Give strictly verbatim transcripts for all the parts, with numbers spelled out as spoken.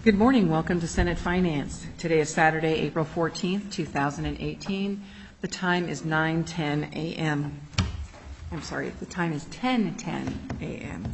Good morning. Welcome to Senate Finance. Today is Saturday, April fourteenth, two thousand eighteen. The time is nine ten a m I'm sorry, the time is ten ten a m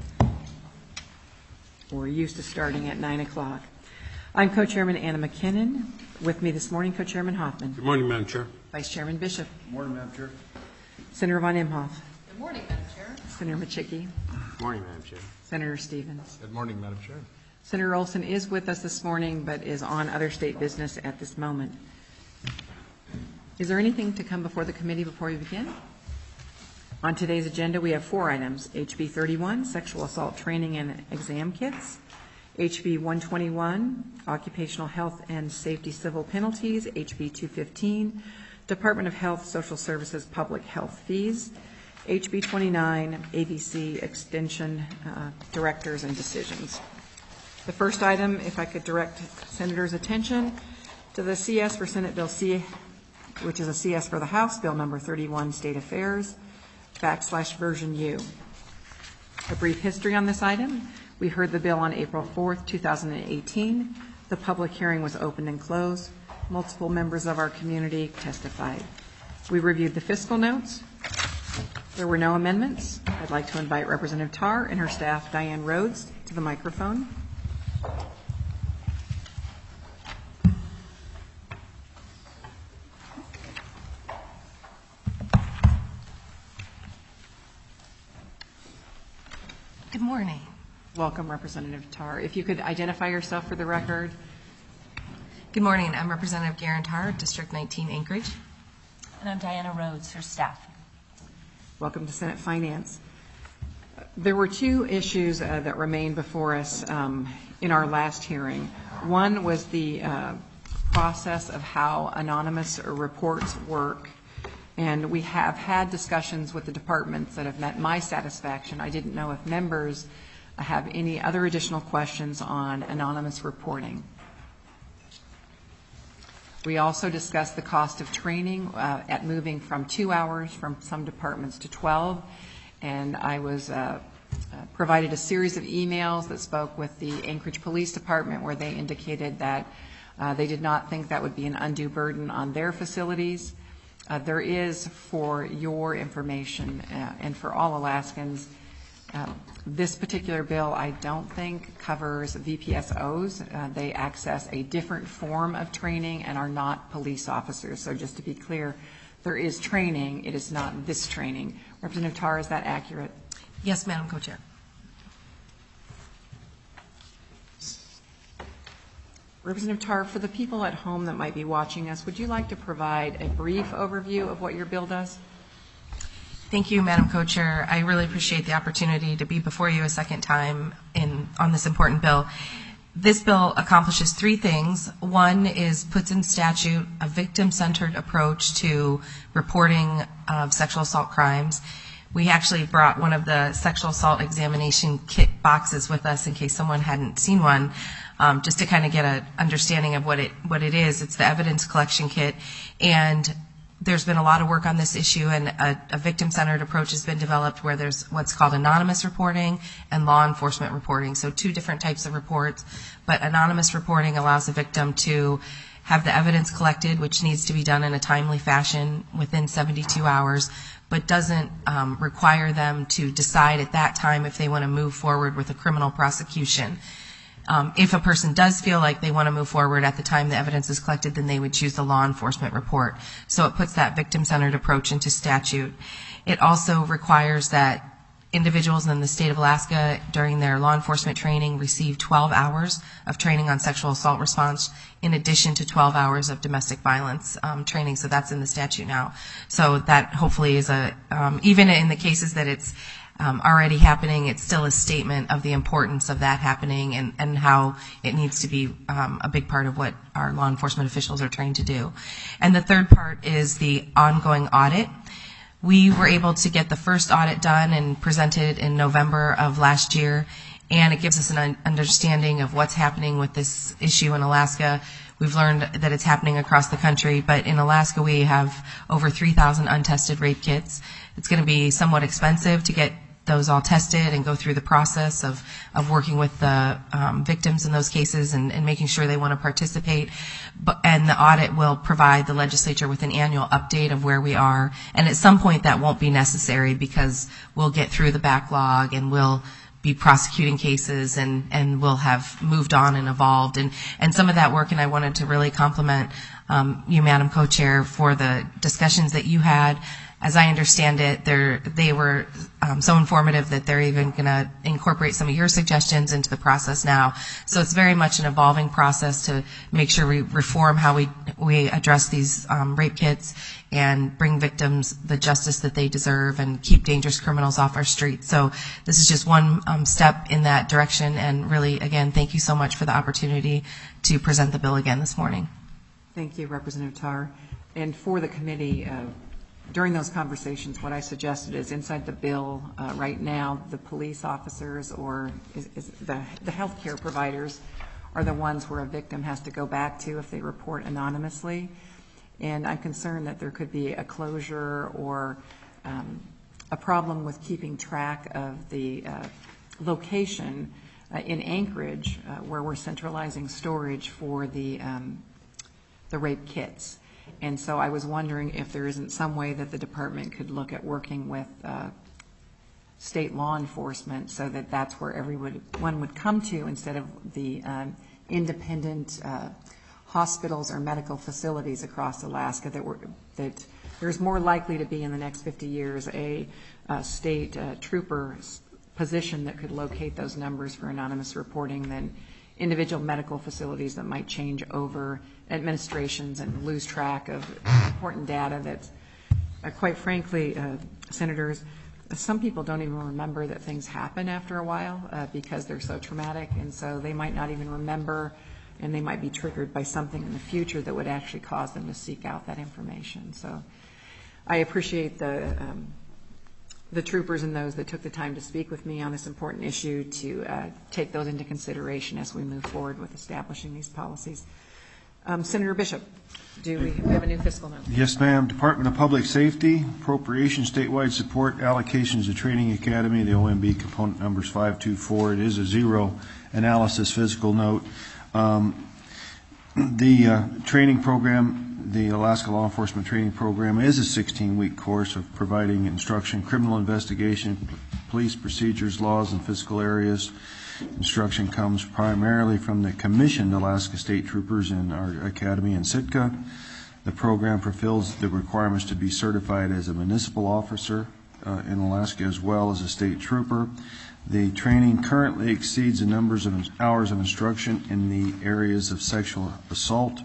We're used to starting at nine o'clock. I'm Co-Chairman Anna McKinnon. With me this morning, Co-Chairman Hoffman. Good morning, Madam Chair. Vice Chairman Bishop. Good morning, Madam Chair. Senator Von Imhoff. Good morning, Madam Chair. Senator Machicki. Good morning, Madam Chair. Senator Stevens. Good morning, Madam Chair. Senator Olson is with us this morning, but is on other state business at this moment. Is there anything to come before the committee before we begin? On today's agenda, we have four items: H B thirty-one, sexual assault training and exam kits; H B one twenty-one, occupational health and safety civil penalties; H B two fifteen, Department of Health, Social Services, public health fees; H B twenty-nine, A B C extension uh, directors and decisions. The first item, if I could direct Senators' attention to the C S for Senate Bill C, which is a C S for the House, Bill number thirty-one, State Affairs, backslash version U. A brief history on this item. We heard the bill on April fourth, two thousand eighteen. The public hearing was opened and closed. Multiple members of our community testified. We reviewed the fiscal notes. There were no amendments. I'd like to invite Representative Tarr and her staff, Diane Rhodes, to the microphone. Good morning. Welcome, Representative Tarr. If you could identify yourself for the record. Good morning. I'm Representative Garen Tarr, District nineteen, Anchorage. And I'm Diana Rhodes, her staff. Welcome to Senate Finance. There were two issues uh, that remained before us um, in our last hearing. One was the uh, process of how anonymous reports work. And we have had discussions with the departments that have met my satisfaction. I didn't know if members have any other additional questions on anonymous reporting. We also discussed the cost of training uh, at moving from two hours from some departments to twelve. And I was uh, uh, provided a series of emails that spoke with the Anchorage Police Department where they indicated that uh, they did not think that would be an undue burden on their facilities. Uh, there is, for your information uh, and for all Alaskans, uh, this particular bill I don't think covers V P S Os. Uh, they access a different form of training and are not police officers. So just to be clear, there is training. It is not this training. Representative Tarr, is that accurate? Yes, Madam Co-Chair. Representative Tarr, for the people at home that might be watching us, would you like to provide a brief overview of what your bill does? Thank you, Madam Co-Chair. I really appreciate the opportunity to be before you a second time in on this important bill. This bill accomplishes three things. One is puts in statute a victim-centered approach to reporting of sexual assault crimes. We actually brought one of the sexual assault examination kit boxes with us in case someone hadn't seen one, um, just to kind of get an understanding of what it what it is. It's the evidence collection kit, and there's been a lot of work on this issue, and a, a victim-centered approach has been developed where there's what's called anonymous reporting and law enforcement reporting. So two different types of reports, but anonymous reporting allows the victim to have the evidence collected, which needs to be done in a timely fashion within seventy-two hours, but doesn't um, require them to decide at that time if they want to move forward with a criminal prosecution. Um, if a person does feel like they want to move forward at the time the evidence is collected, then they would choose the law enforcement report. So it puts that victim-centered approach into statute. It also requires that individuals in the state of Alaska during their law enforcement training receive twelve hours of training on sexual assault response in addition to twelve hours of domestic violence um, training. So that's in the statute now. So that hopefully is a, um, even in the cases that it's Um, already happening, it's still a statement of the importance of that happening and, and how it needs to be um, a big part of what our law enforcement officials are trained to do. And the third part is the ongoing audit. We were able to get the first audit done and presented in November of last year, and it gives us an understanding of what's happening with this issue in Alaska. We've learned that it's happening across the country, but in Alaska we have over three thousand untested rape kits. It's going to be somewhat expensive to get those all tested and go through the process of, of working with the um, victims in those cases and, and making sure they want to participate. But, and the audit will provide the legislature with an annual update of where we are. And at some point that won't be necessary because we'll get through the backlog and we'll be prosecuting cases and, and we'll have moved on and evolved. And, and some of that work, and I wanted to really compliment um, you, Madam Co-Chair, for the discussions that you had. As I understand it, they're, they were um, so informative that they're even going to incorporate some of your suggestions into the process now. So it's very much an evolving process to make sure we reform how we, we address these um, rape kits and bring victims the justice that they deserve and keep dangerous criminals off our streets. So this is just one um, step in that direction. And really, again, thank you so much for the opportunity to present the bill again this morning. Thank you, Representative Tarr. And for the committee, uh, during those conversations, what I suggested is inside the bill uh, right now, the police officers or is, is the, the healthcare providers are the ones where a victim has to go back to if they report anonymously. And I'm concerned that there could be a closure or um, a problem with keeping track of the uh, location uh, in Anchorage uh, where we're centralizing storage for the, um, the rape kits. And so I was wondering if there isn't some way that the department could look at working with uh, state law enforcement so that that's where everyone would come to instead of the um, independent uh, hospitals or medical facilities across Alaska that were that there's more likely to be in the next fifty years a, a state uh, trooper position that could locate those numbers for anonymous reporting than individual medical facilities that might change over administrations and lose track of important data that, uh, quite frankly, uh, senators, some people don't even remember that things happen after a while uh, because they're so traumatic, and so they might not even remember, and they might be triggered by something in the future that would actually cause them to seek out that information. So I appreciate the um, the troopers and those that took the time to speak with me on this important issue to uh, take those into consideration as we move forward with establishing these policies. Um, Senator Bishop, do we, we have a new fiscal note? Yes, ma'am. Department of Public Safety, appropriation, statewide support, allocations to Training Academy, the O M B component numbers five two four. It is a zero analysis fiscal note. Um, the uh, training program, the Alaska Law Enforcement Training Program, is a sixteen-week course of providing instruction, criminal investigation, police procedures, laws, and fiscal areas. Instruction comes primarily from the commissioned Alaska State Troopers in our academy in Sitka. The program fulfills the requirements to be certified as a municipal officer uh, in Alaska as well as a state trooper. The training currently exceeds the numbers of hours of instruction in the areas of sexual assault,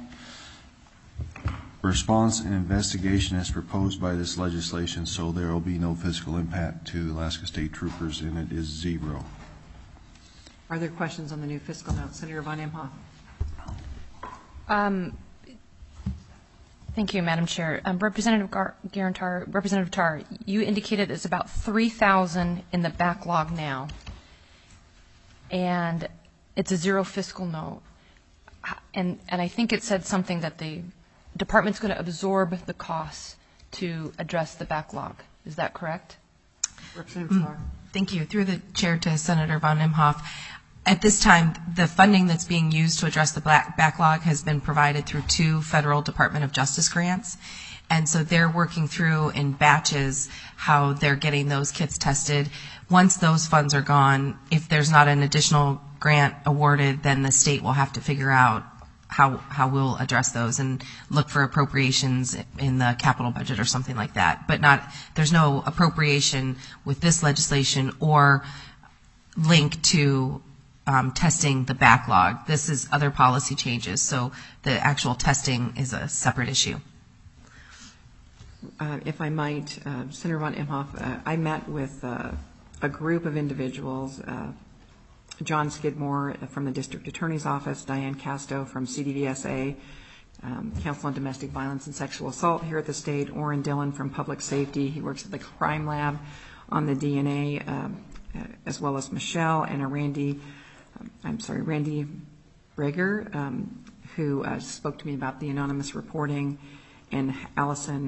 response, and investigation as proposed by this legislation, so there will be no fiscal impact to Alaska State Troopers, and it is zero. Are there questions on the new fiscal note? Senator Von Imhoff. Um, thank you, Madam Chair. Um, Representative Gar- Garantar, Representative Tarr, you indicated it's about three thousand in the backlog now, and it's a zero fiscal note. And, and I think it said something that the department's going to absorb the costs to address the backlog. Is that correct? Representative Tarr. Thank you. Through the chair to Senator Von Imhoff. At this time, the funding that's being used to address the black backlog has been provided through two federal Department of Justice grants. And so they're working through in batches how they're getting those kits tested. Once those funds are gone, if there's not an additional grant awarded, then the state will have to figure out how how we'll address those and look for appropriations in the capital budget or something like that. But not there's no appropriation with this legislation or link to um, testing the backlog. This is other policy changes, so the actual testing is a separate issue. Uh, if I might, uh, Senator Von Imhoff, uh, I met with uh, a group of individuals, uh, John Skidmore from the District Attorney's Office, Diane Casto from C D V S A, um, Council on Domestic Violence and Sexual Assault here at the state, Orrin Dillon from Public Safety. He works at the Crime Lab on the D N A, um, as well as Michelle and a Randy, um, I'm sorry, Randy Breger, um, who uh, spoke to me about the anonymous reporting, and Allison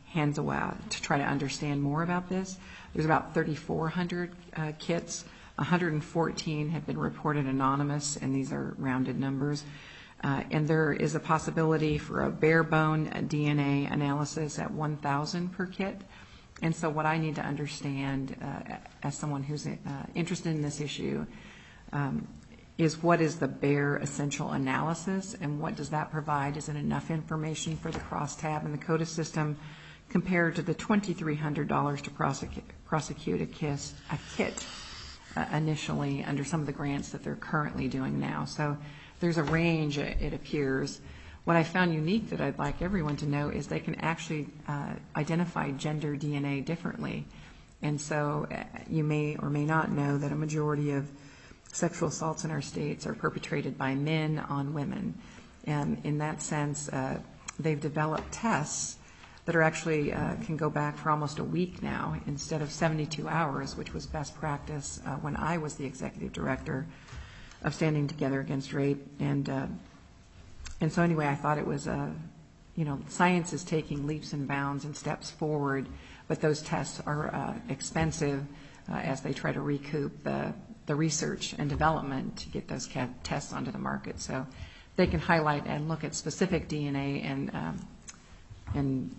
hands away to try to understand more about this. There's about thirty-four hundred uh, kits. one hundred fourteen have been reported anonymous, and these are rounded numbers. Uh, and there is a possibility for a bare bone D N A analysis at one thousand per kit. And so what I need to understand uh, as someone who's uh, interested in this issue um, is what is the bare essential analysis, and what does that provide? Is it enough information for the crosstab and the CODIS system compared to the twenty-three hundred dollars to prosecute, prosecute a, kiss, a kit uh, initially under some of the grants that they're currently doing now? So there's a range, it appears. What I found unique that I'd like everyone to know is they can actually uh, identify gender D N A differently. And so uh, you may or may not know that a majority of sexual assaults in our states are perpetrated by men on women. And in that sense, uh, they've developed tests that are actually uh, can go back for almost a week now instead of seventy-two hours, which was best practice uh, when I was the executive director of Standing Together Against Rape. And uh, and so anyway, I thought it was, uh, you know, science is taking leaps and bounds and steps forward, but those tests are uh, expensive uh, as they try to recoup the, the research and development to get those ca- tests onto the market. So they can highlight and look at specific D N A and um, and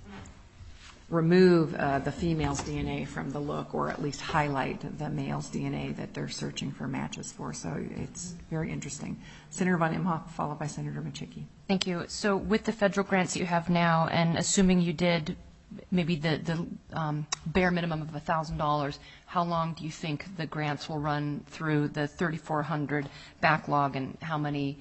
remove uh, the female's D N A from the look, or at least highlight the male's D N A that they're searching for matches for. So it's very interesting. Senator von Imhoff, followed by Senator Machicki. Thank you. So with the federal grants that you have now, and assuming you did maybe the, the um, bare minimum of one thousand dollars, how long do you think the grants will run through the thirty-four hundred backlog, and how many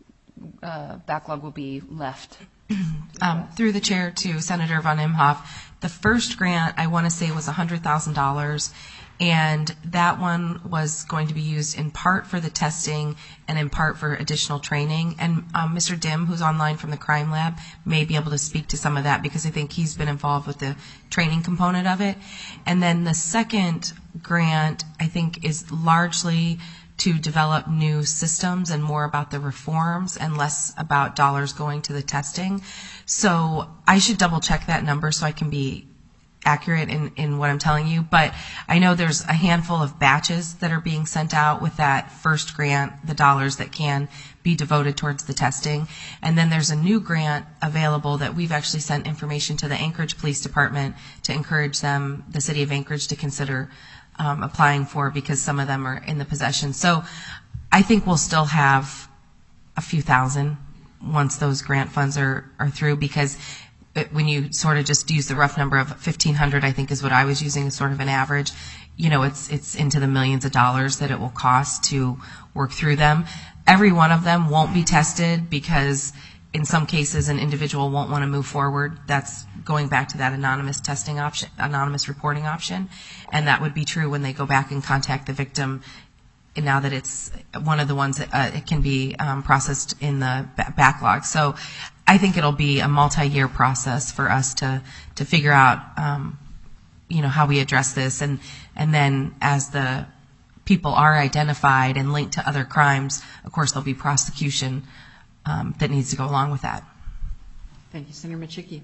uh, backlog will be left? Um, through the chair to Senator von Imhoff, the first grant I want to say was one hundred thousand dollars, and that one was going to be used in part for the testing and in part for additional training. And um, Mister Dim, who's online from the Crime Lab, may be able to speak to some of that because I think he's been involved with the training component of it. And then the second grant, I think, is largely to develop new systems and more about the reforms and less about dollars going to the testing. So I should double check that number so I can be accurate in, in what I'm telling you. But I know there's a handful of batches that are being sent out with that first grant, the dollars that can be devoted towards the testing. And then there's a new grant available that we've actually sent information to the Anchorage Police Department to encourage them, the city of Anchorage, to consider Um, applying for, because some of them are in the possession. So I think we'll still have a few thousand once those grant funds are, are through, because it, when you sort of just use the rough number of fifteen hundred, I think is what I was using as sort of an average, you know, it's it's into the millions of dollars that it will cost to work through them. Every one of them won't be tested because in some cases an individual won't want to move forward. That's going back to that anonymous testing option, anonymous reporting option. And that would be true when they go back and contact the victim. And now that it's one of the ones that uh, it can be um, processed in the b- backlog. So I think it'll be a multi-year process for us to, to figure out, um, you know, how we address this. And, and then as the people are identified and linked to other crimes, of course, there'll be prosecution um, that needs to go along with that. Thank you. Senator Machicki.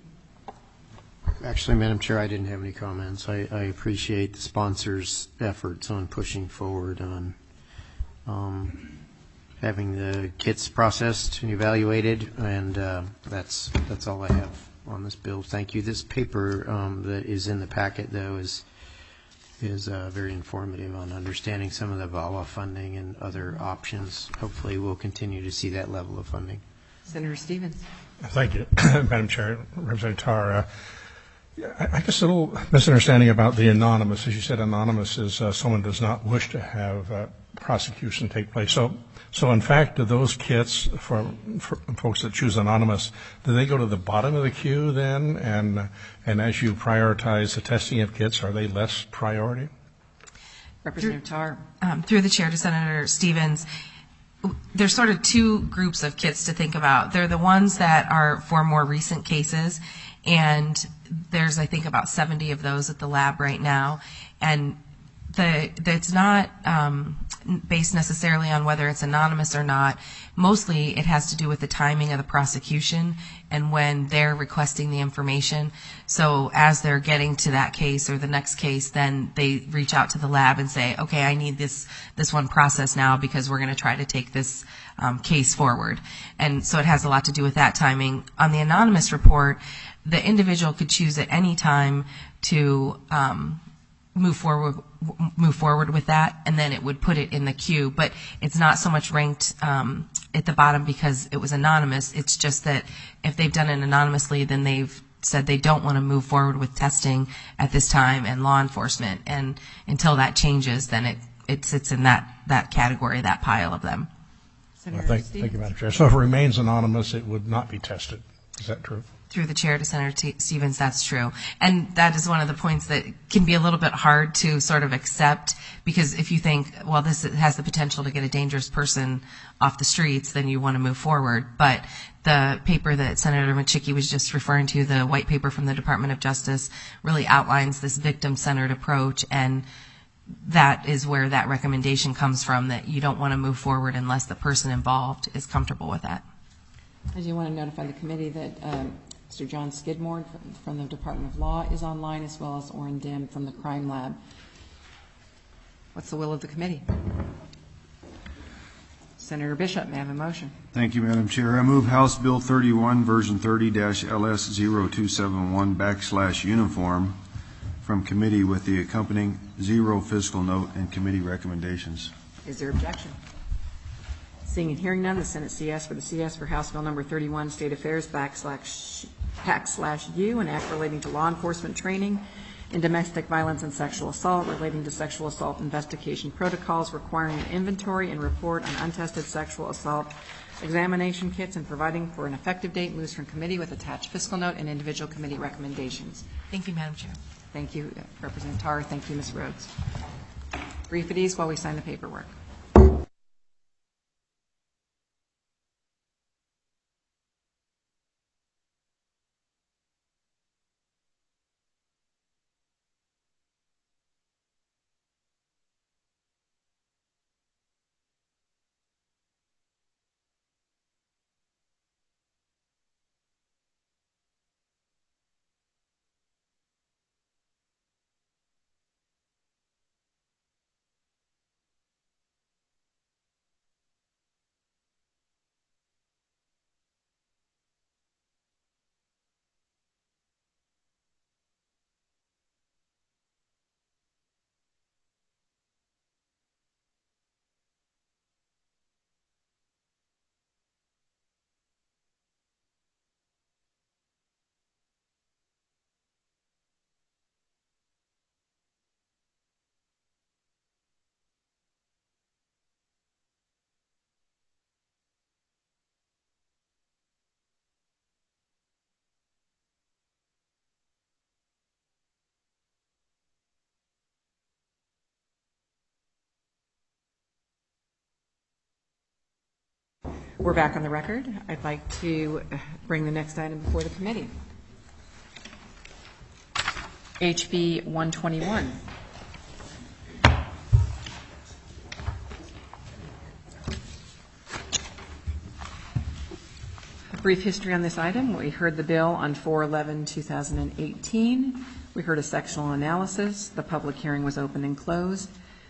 Actually, Madam Chair, I didn't have any comments. I, I appreciate the sponsors' efforts on pushing forward on um, having the kits processed and evaluated, and uh, that's that's all I have on this bill. Thank you. This paper um, that is in the packet, though, is is uh, very informative on understanding some of the V A W A funding and other options. Hopefully, we'll continue to see that level of funding. Senator Stevens. Thank you, Madam Chair. Representative Tarr, uh, I, I guess a little misunderstanding about the anonymous. As you said, anonymous is uh, someone does not wish to have uh, prosecution take place. So, so in fact, do those kits for, for folks that choose anonymous, do they go to the bottom of the queue then? And and as you prioritize the testing of kits, are they less priority? Representative Tarr. Um, through the chair to Senator Stevens, there's sort of two groups of kits to think about. They're the ones that are for more recent cases, and there's, I think, about seventy of those at the lab right now. And the, the it's not um, based necessarily on whether it's anonymous or not. Mostly it has to do with the timing of the prosecution and when they're requesting the information. So as they're getting to that case or the next case, then they reach out to the lab and say, okay, I need this this one process now because we're going to try to take this um, case forward. And so it has a lot to do with that timing. On the anonymous report, the individual could choose at any time to um, move forward move forward with that, and then it would put it in the queue. But it's not so much ranked um, at the bottom because it was anonymous. It's just that if they've done it anonymously, then they've said they don't want to move forward with testing at this time and law enforcement. And until that changes, then it, it sits in that, that category, that pile of them. Senator Well, thank, Stevens. thank you, Madam Chair. So if it remains anonymous, it would not be tested. Is that true? Through the chair to Senator T- Stevens, that's true. And that is one of the points that can be a little bit hard to sort of accept, because if you think, well, this has the potential to get a dangerous person off the streets, then you want to move forward. But the paper that Senator Machicki was just referring to, the white paper from the Department of Justice, really outlines this victim-centered approach, and that is where that recommendation comes from, that you don't want to move forward unless the person involved is comfortable with that. I do want to notify the committee that um, Mister John Skidmore from the Department of Law is online, as well as Orrin Dim from the Crime Lab. What's the will of the committee? Senator Bishop, may I have a motion? Thank you, Madam Chair. I move House Bill thirty-one, version thirty dash L S zero two seven one backslash uniform from committee with the accompanying zero fiscal note and committee recommendations. Is there objection? Seeing and hearing none, the Senate C S for the C S for House Bill number thirty-one, State Affairs backslash backslash U, an act relating to law enforcement training in domestic violence and sexual assault, relating to sexual assault investigation protocols, requiring an inventory and report on untested sexual assault examination kits, and providing for an effective date, moves from committee with attached fiscal note and individual committee recommendations. Thank you, Madam Chair. Thank you, Representative Tarr. Thank you, Miz Rhodes. Brief at ease while we sign the paperwork. We're back on the record. I'd like to bring the next item before the committee. H B one twenty-one. A brief history on this item. We heard the bill on four eleven two thousand eighteen. We heard a sectional analysis. The public hearing was open and closed.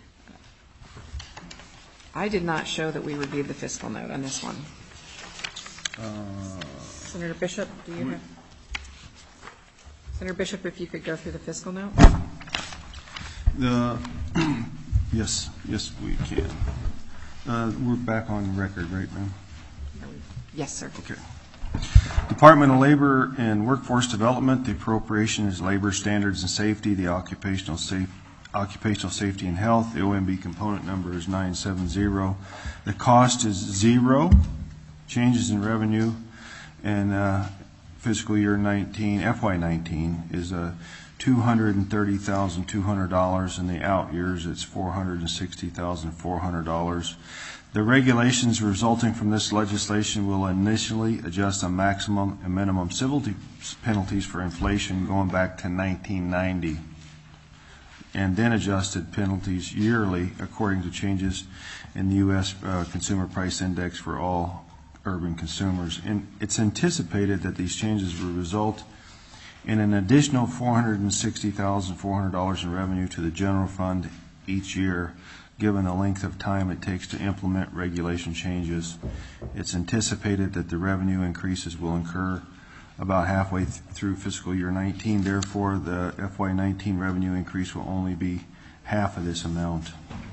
I did not show that we reviewed the fiscal note on this one. Uh, Senator Bishop, do you have? Senator Bishop, if you could go through the fiscal note. The yes, yes, we can. Uh, we're back on record, right, ma'am? Yes, sir. Okay. Department of Labor and Workforce Development. The appropriation is labor standards and safety. The occupational safety. Occupational Safety and Health. The O M B component number is nine seven zero. The cost is zero. Changes in revenue and uh, fiscal year nineteen, F Y nineteen, is uh, two hundred thirty thousand two hundred dollars. In the out years, it's four hundred sixty thousand four hundred dollars. The regulations resulting from this legislation will initially adjust the maximum and minimum civil penalties for inflation going back to nineteen ninety. and then adjusted penalties yearly according to changes in the U S uh, Consumer Price Index for all urban consumers. And it's anticipated that these changes will result in an additional four hundred sixty thousand four hundred dollars in revenue to the general fund each year, given the length of time it takes to implement regulation changes. It's anticipated that the revenue increases will incur about halfway th- through fiscal year nineteen. Therefore, the F Y nineteen revenue increase will only be half of this amount.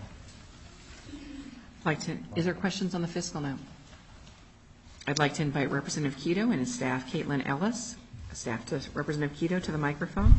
I'd like to, is there questions on the fiscal note? I'd like to invite Representative Quito and his staff, Caitlin Ellis, staff to Representative Quito to the microphone.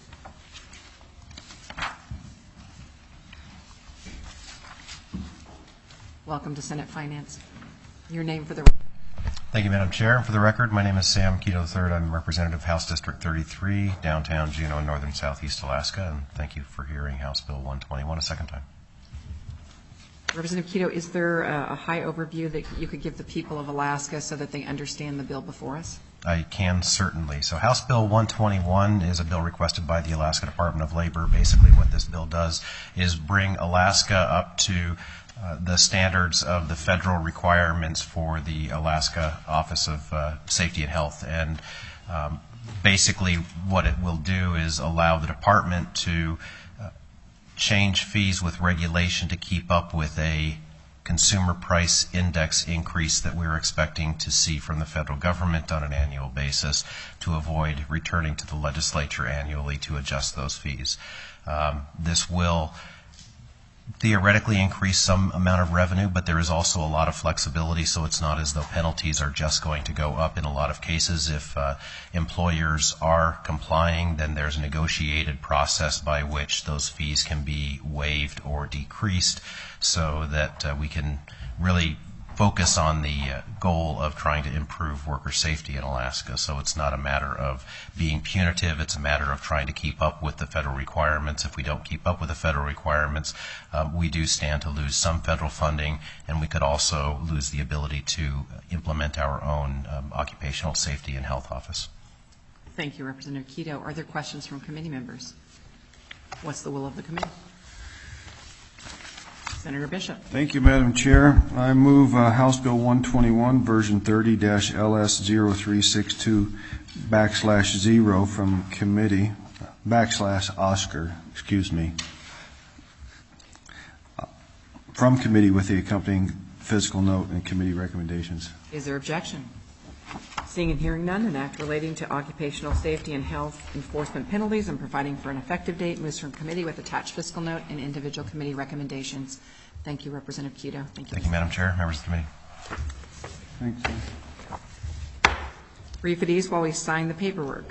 Welcome to Senate Finance. Your name for the Thank you, Madam Chair. For the record, my name is Sam Quito the third. I'm Representative House District thirty-three, downtown Juneau, northern southeast Alaska, and thank you for hearing House Bill one twenty-one a second time. Representative Quito, is there a, a high overview that you could give the people of Alaska so that they understand the bill before us? I can certainly. So House Bill one twenty-one is a bill requested by the Alaska Department of Labor. Basically what this bill does is bring Alaska up to uh, the standards of the federal requirements for the Alaska Office of uh, Safety and Health. And um, basically what it will do is allow the department to uh, change fees with regulation to keep up with a consumer price index increase that we're expecting to see from the federal government on an annual basis, to avoid returning to the legislature annually to adjust those fees. Um, this will theoretically increase some amount of revenue, but there is also a lot of flexibility, so it's not as though penalties are just going to go up. In a lot of cases, if uh, employers are complying, then there's a negotiated process by which those fees can be waived or decreased, so that uh, we can really focus on the uh, goal of trying to improve worker safety in Alaska. So it's not a matter of being punitive, it's a matter of trying to keep up with the federal requirements. If we don't keep up with the federal requirements, um, we do stand to lose some federal funding, and we could also lose the ability to implement our own um, occupational safety and health office. Thank you, Representative Quito. Are there questions from committee members? What's the will of the committee? Senator Bishop. Thank you, Madam Chair. I move uh, House Bill one twenty-one, version thirty L S zero three six two backslash zero from committee, backslash Oscar, excuse me, from committee with the accompanying fiscal note and committee recommendations. Is there objection? Seeing and hearing none, an act relating to occupational safety and health enforcement penalties and providing for an effective date moves from committee with attached fiscal note and individual committee recommendations. Thank you, Representative Quito. Thank you. Thank you, Madam Chair, members of the committee. Thanks. Brief at ease while we sign the paperwork.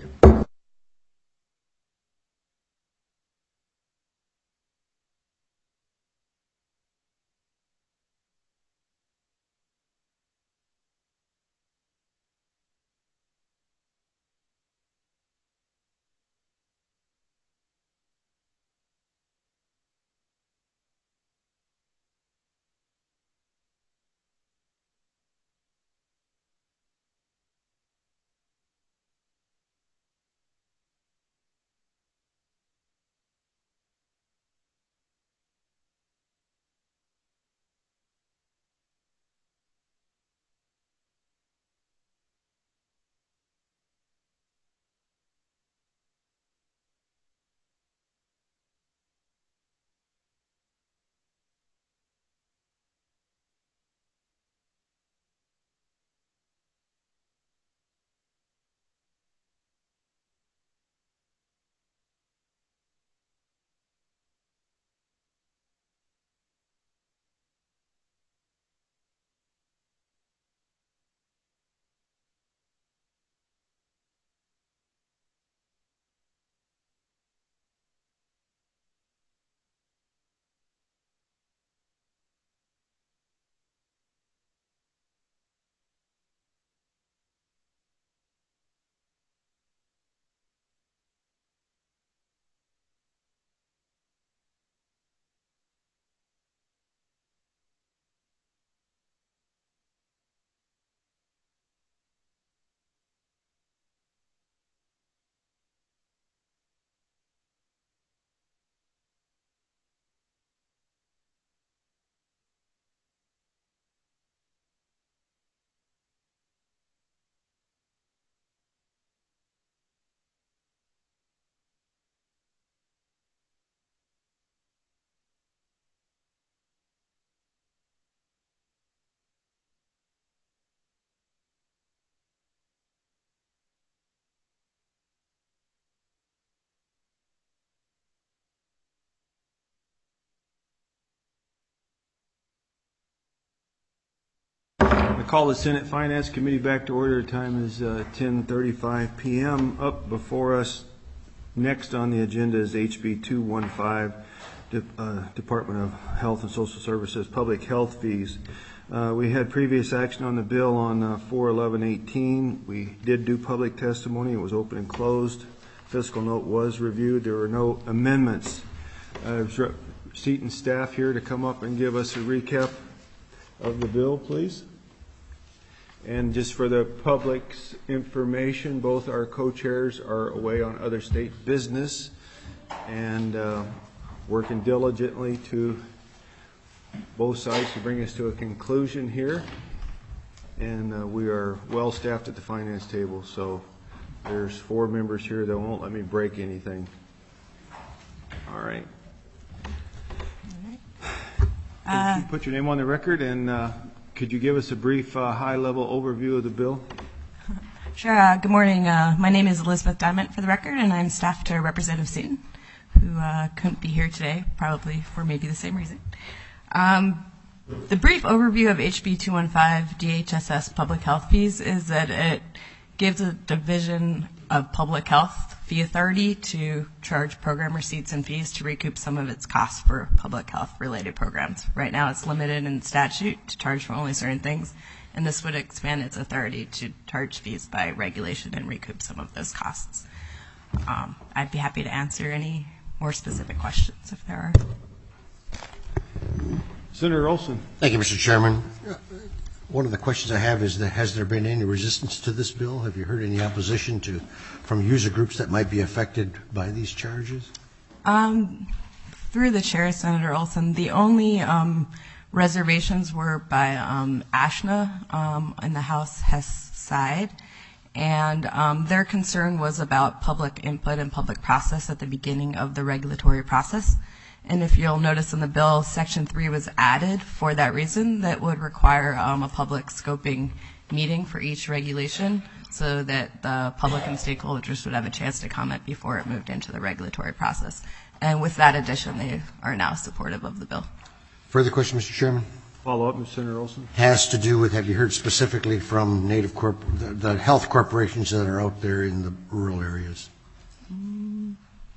call the Senate Finance Committee back to order. Time is uh, ten thirty-five p m Up before us, next on the agenda is H B two fifteen, De- uh, Department of Health and Social Services, public health fees. Uh, we had previous action on the bill on uh, four eleven eighteen. We did do public testimony. It was open and closed. Fiscal note was reviewed. There were no amendments. Uh, Seaton staff here to come up and give us a recap of the bill, please. And just for the public's information, both our co-chairs are away on other state business and uh, working diligently to both sides to bring us to a conclusion here. And uh, we are well staffed at the finance table, so there's four members here that won't let me break anything. All right. Uh, Put your name on the record, and uh, could you give us a brief uh, high-level overview of the bill? Sure. Uh, good morning. Uh, my name is Elizabeth Diamond, for the record, and I'm staff to Representative Seaton, who uh, couldn't be here today, probably for maybe the same reason. Um, the brief overview of H B two fifteen D H S S public health fees is that it gives a division of public health fee authority to charge program receipts and fees to recoup some of its costs for public health related programs. Right now it's limited in statute to charge for only certain things, and this would expand its authority to charge fees by regulation and recoup some of those costs. Um, I'd be happy to answer any more specific questions if there are. Senator Olson. Thank you, Mister Chairman. One of the questions I have is that has there been any resistance to this bill? Have you heard any opposition to from user groups that might be affected by these charges? Um, through the chair, Senator Olson, the only um, reservations were by um, ASHNA um, in the House Hess side, and um, their concern was about public input and public process at the beginning of the regulatory process. And if you'll notice in the bill, Section three was added for that reason, that would require um, a public scoping meeting for each regulation so that the public and stakeholders would have a chance to comment before it moved into the regulatory process. And with that addition, they are now supportive of the bill. Further question, Mister Chairman? Follow up, Mister Senator Olson. Has to do with, have you heard specifically from Native corp, the, the health corporations that are out there in the rural areas? Mm.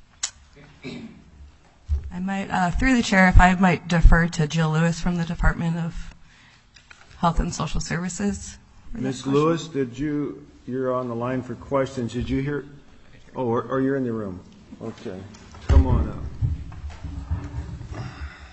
I might, uh, through the chair, if I might defer to Jill Lewis from the Department of Health and Social Services. Miz Lewis, did you, you're on the line for questions. Did you hear? Oh, or, or you're in the room. Okay. Come on up.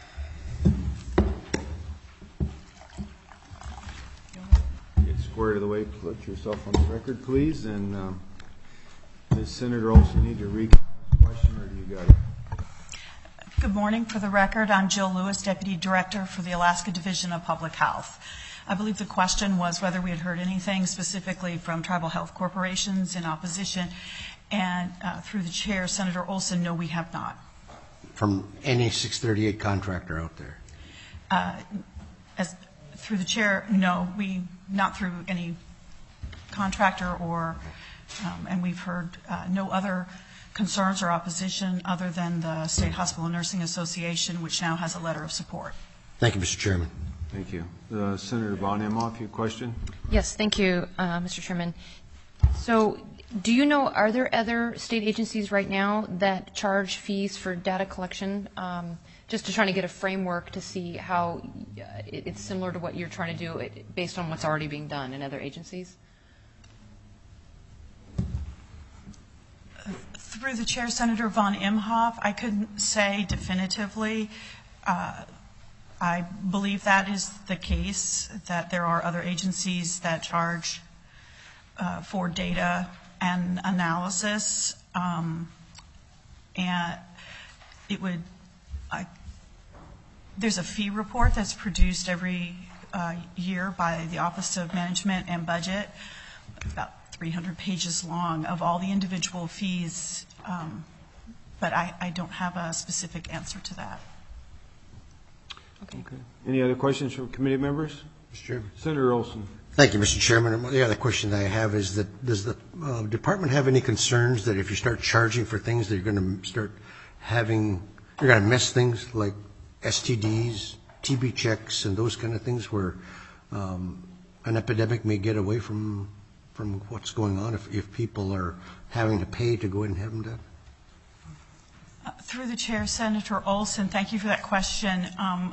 Get squared to the way. Put yourself on the record, please. And um, Miz Senator Olson, you need to recap the question, or do you got it? Good morning. For the record, I'm Jill Lewis, Deputy Director for the Alaska Division of Public Health. I believe the question was whether we had heard anything specifically from tribal health corporations in opposition. And uh, through the chair, Senator Olson, no, we have not. From any six thirty-eight contractor out there? Uh, as through the chair, no, we not through any contractor or, um, and we've heard uh, no other concerns or opposition other than the State Hospital and Nursing Association, which now has a letter of support. Thank you, Mister Chairman. Thank you. Uh, Senator Von Imhoff, your question? Yes, thank you, uh, Mister Chairman. So do you know, are there other state agencies right now that charge fees for data collection? Um, just to try to get a framework to see how uh, it, it's similar to what you're trying to do it, based on what's already being done in other agencies? Through the chair, Senator Von Imhoff, I couldn't say definitively. Uh, I believe that is the case, that there are other agencies that charge uh, for data and analysis. Um, and it would, I, there's a fee report that's produced every uh, year by the Office of Management and Budget, about three hundred pages long, of all the individual fees, um, but I, I don't have a specific answer to that. Okay. Okay. Any other questions from committee members? Mister Chairman. Senator Olson. Thank you, Mister Chairman. The other question that I have is that does the uh, department have any concerns that if you start charging for things that you're going to start having, you're going to miss things like S T Ds, T B checks, and those kind of things where um, an epidemic may get away from from what's going on if, if people are having to pay to go in and have them done? Uh, through the chair, Senator Olson, thank you for that question. Um,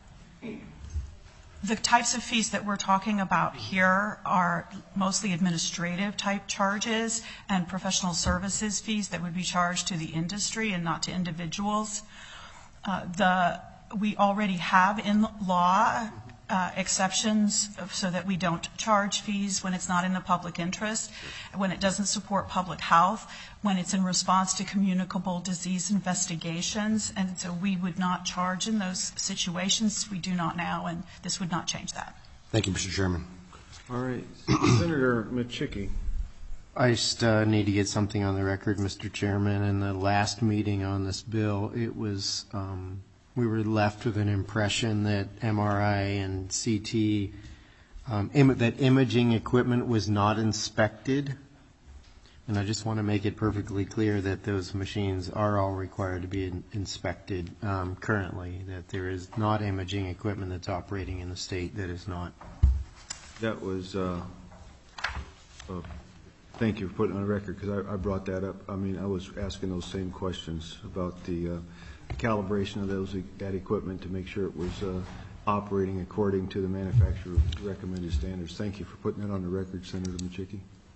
the types of fees that we're talking about here are mostly administrative type charges and professional services fees that would be charged to the industry and not to individuals. Uh, the we already have in law Uh, exceptions so that we don't charge fees when it's not in the public interest, when it doesn't support public health, when it's in response to communicable disease investigations, and so we would not charge in those situations. We do not now, and this would not change that. Thank you, Mister Chairman. All right. Senator Michicki. I just uh, need to get something on the record, Mister Chairman. In the last meeting on this bill, it was um, we were left with an impression that M R I and C T, um, Im- that imaging equipment was not inspected. And I just want to make it perfectly clear that those machines are all required to be in- inspected um, currently, that there is not imaging equipment that's operating in the state that is not. That was, uh, uh, thank you for putting it on the record, because I, I brought that up. I mean, I was asking those same questions about the uh, calibration of those that equipment to make sure it was uh, operating according to the manufacturer's recommended standards. Thank you for putting that on the record, Senator Michicki.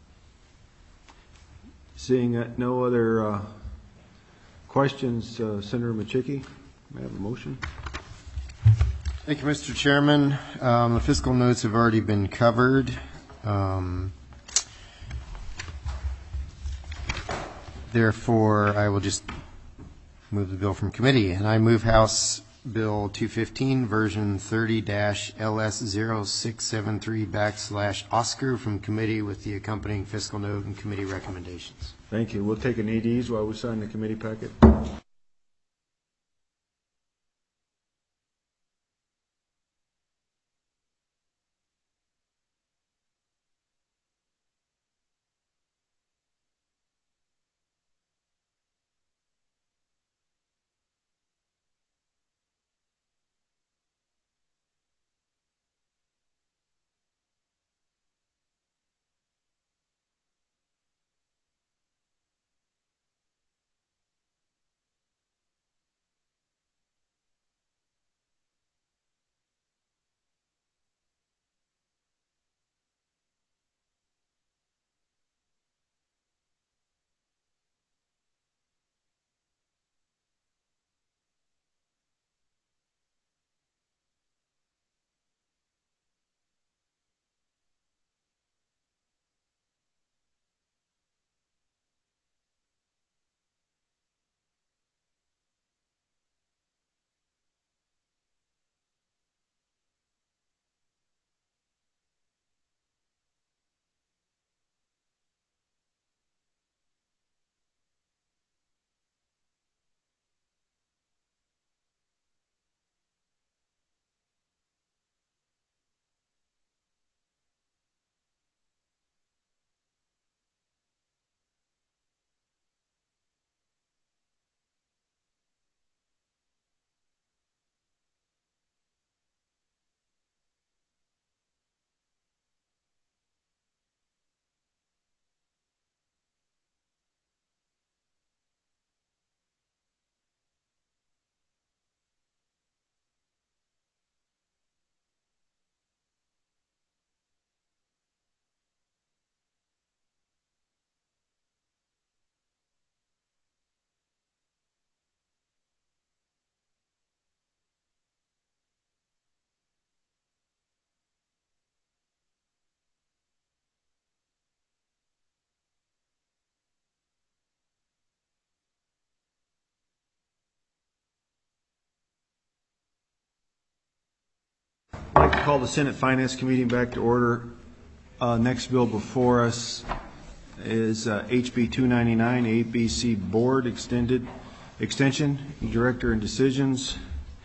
Seeing uh, no other uh, questions, uh, Senator Michicki, may I have a motion? Thank you, Mister Chairman. Um, the fiscal notes have already been covered. Um, therefore, I will just move the bill from committee, and I move House Bill two fifteen, version thirty L S zero six seven three backslash Oscar from committee with the accompanying fiscal note and committee recommendations. Thank you. We'll take an E Ds while we sign the committee packet. I'd like to call the Senate Finance Committee back to order. Uh, next bill before us is uh, H B two ninety-nine, A B C Board Extended Extension, Director and Decisions.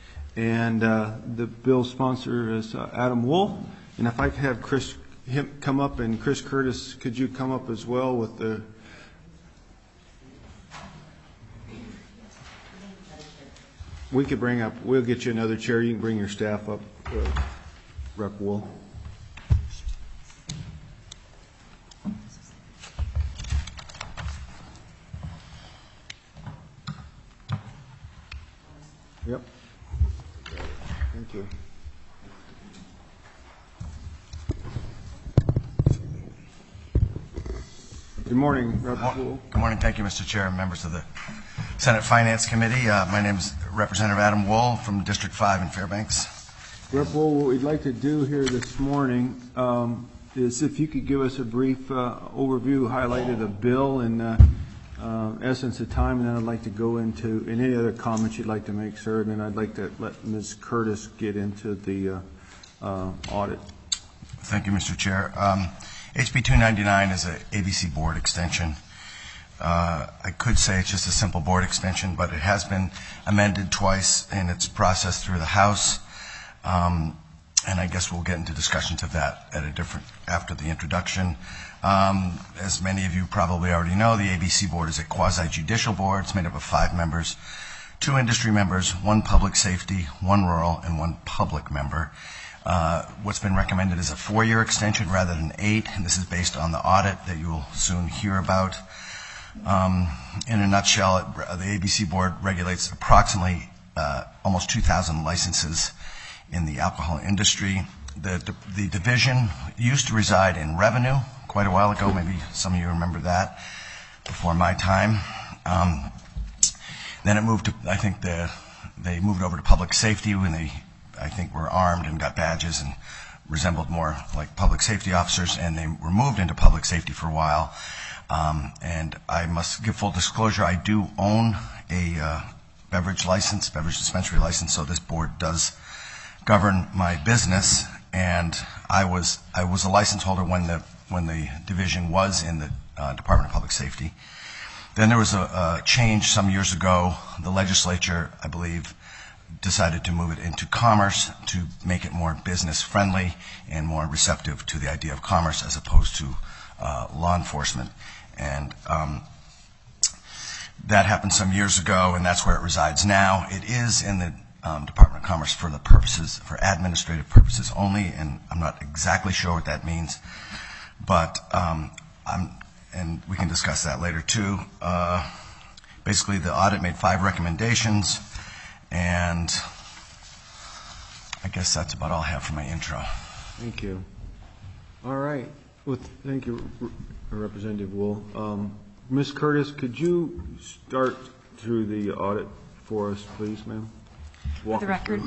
And uh, the bill sponsor is uh, Adam Wool. And if I could have Chris him come up, and Chris Curtis, could you come up as well with the... We could bring up, we'll get you another chair. You can bring your staff up, uh, Rep Wool. Yep. Thank you. Good morning, Representative Wool. Good morning. Thank you, Mister Chair and members of the Senate Finance Committee. Uh, my name is Representative Adam Wool from District five in Fairbanks. Representative Wool, what we'd like to do here this morning um, is if you could give us a brief uh, overview, highlight of the bill in uh, uh, essence of time, and then I'd like to go into any other comments you'd like to make, sir, and then I'd like to let Miz Curtis get into the uh, uh, audit. Thank you, Mister Chair. Um, H B two ninety-nine is a A B C board extension. Uh, I could say it's just a simple board extension, but it has been amended twice in its process through the House. Um, and I guess we'll get into discussions of that at a different, after the introduction. Um, as many of you probably already know, the A B C board is a quasi-judicial board. It's made up of five members, two industry members, one public safety, one rural, and one public member. Uh, what's been recommended is a four-year extension rather than eight, and this is based on the audit that you will soon hear about. Um, in a nutshell, it, the A B C board regulates approximately uh, almost two thousand licenses in the alcohol industry. The, the division used to reside in revenue quite a while ago. Maybe some of you remember that before my time. Um, then it moved to, I think the, they moved over to public safety when they, I think, were armed and got badges and resembled more like public safety officers, and they were moved into public safety for a while. Um, and I must give full disclosure, I do own a uh, beverage license, beverage dispensary license, so this board does govern my business, and I was I was a license holder when the when the division was in the uh, Department of Public Safety. Then there was a, a change some years ago. The legislature, I believe, decided to move it into commerce to make it more business friendly and more receptive to the idea of commerce as opposed to uh, law enforcement. And um, that happened some years ago, and that's where it resides now. It is in the um, Department of Commerce for the purposes, for administrative purposes only, and I'm not exactly sure what that means. But um, I'm, and we can discuss that later too. Uh, basically, the audit made five recommendations, and I guess that's about all I have for my intro. Thank you. All right. Well, thank you, Representative Wool. Um, Miz Curtis, could you start through the audit for us, please, ma'am? For the record,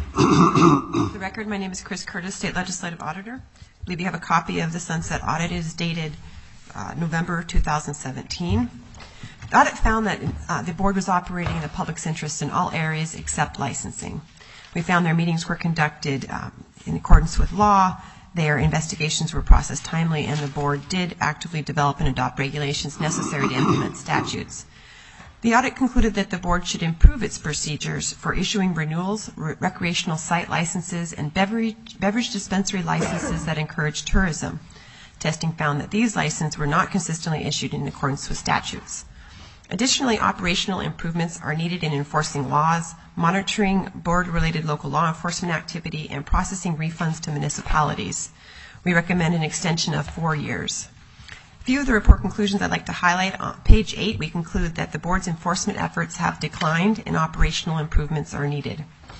for the record, my name is Chris Curtis, State Legislative Auditor. I believe you have a copy of the Sunset Audit. It is dated uh, November two thousand seventeen. The audit found that uh, the board was operating in the public's interest in all areas except licensing. We found their meetings were conducted um, in accordance with law, their investigations were processed timely, and the board did actively develop and adopt regulations necessary to implement statutes. The audit concluded that the board should improve its procedures for issuing renewals, re- recreational site licenses, and beverage, beverage dispensary licenses that encourage tourism. Testing found that these licenses were not consistently issued in accordance with statutes. Additionally, operational improvements are needed in enforcing laws, monitoring board-related local law enforcement activity, and processing refunds to municipalities. We recommend an extension of four years. A few of the report conclusions I'd like to highlight. On page eight, we conclude that the board's enforcement efforts have declined and operational improvements are needed.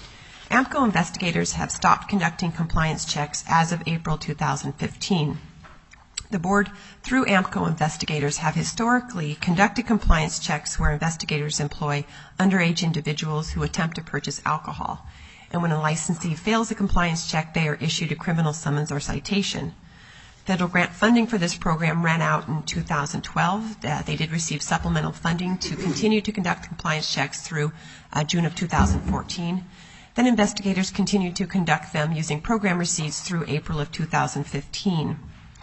AMCO investigators have stopped conducting compliance checks as of April two thousand fifteen. The board, through AMCO investigators, have historically conducted compliance checks where investigators employ underage individuals who attempt to purchase alcohol. And when a licensee fails a compliance check, they are issued a criminal summons or citation. Federal grant funding for this program ran out in two thousand twelve. Uh, they did receive supplemental funding to continue to conduct compliance checks through uh, June of two thousand fourteen. Then investigators continued to conduct them using program receipts through April of two thousand fifteen.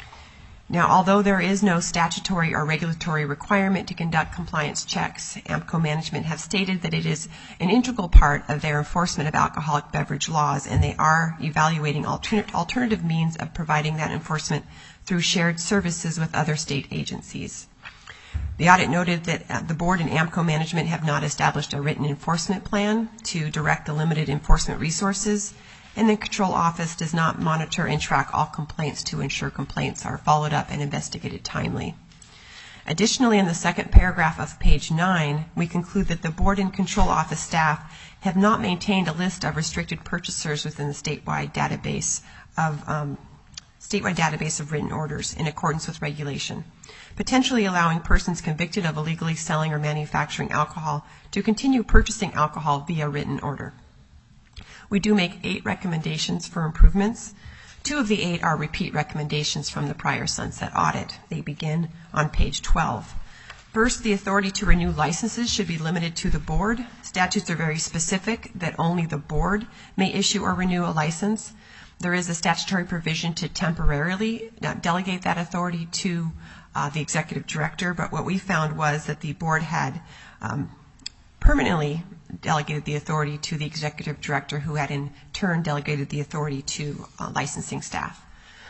Now, although there is no statutory or regulatory requirement to conduct compliance checks, AMCO management have stated that it is an integral part of their enforcement of alcoholic beverage laws, and they are evaluating alternate, alternative means of providing that enforcement through shared services with other state agencies. The audit noted that uh, the board and AMCO management have not established a written enforcement plan to direct the limited enforcement resources, and the Control Office does not monitor and track all complaints to ensure complaints are followed up and investigated timely. Additionally, in the second paragraph of page nine, we conclude that the board and control office staff have not maintained a list of restricted purchasers within the statewide database of um, statewide database of written orders in accordance with regulation, potentially allowing persons convicted of illegally selling or manufacturing alcohol to continue purchasing alcohol via written order. We do make eight recommendations for improvements. Two of the eight are repeat recommendations from the prior sunset audit. They begin on page twelve. First, the authority to renew licenses should be limited to the board. Statutes are very specific that only the board may issue or renew a license. There is a statutory provision to temporarily delegate that authority to uh, the executive director, but what we found was that the board had um, permanently delegated the authority to the executive director, who had in turn delegated the authority to uh, licensing staff.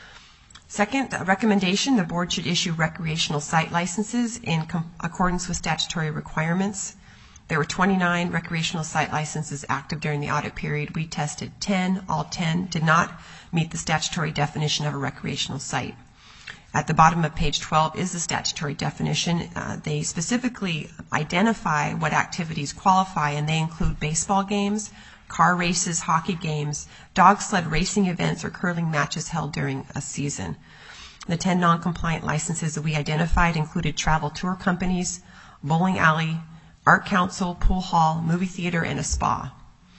Second, a recommendation, the board should issue recreational site licenses in com- accordance with statutory requirements. There were twenty-nine recreational site licenses active during the audit period. We tested ten. All ten did not meet the statutory definition of a recreational site. At the bottom of page twelve is the statutory definition. Uh, they specifically identify what activities qualify, and they include baseball games, car races, hockey games, dog sled racing events, or curling matches held during a season. The ten non-compliant licenses that we identified included travel tour companies, bowling alley, art council, pool hall, movie theater, and a spa.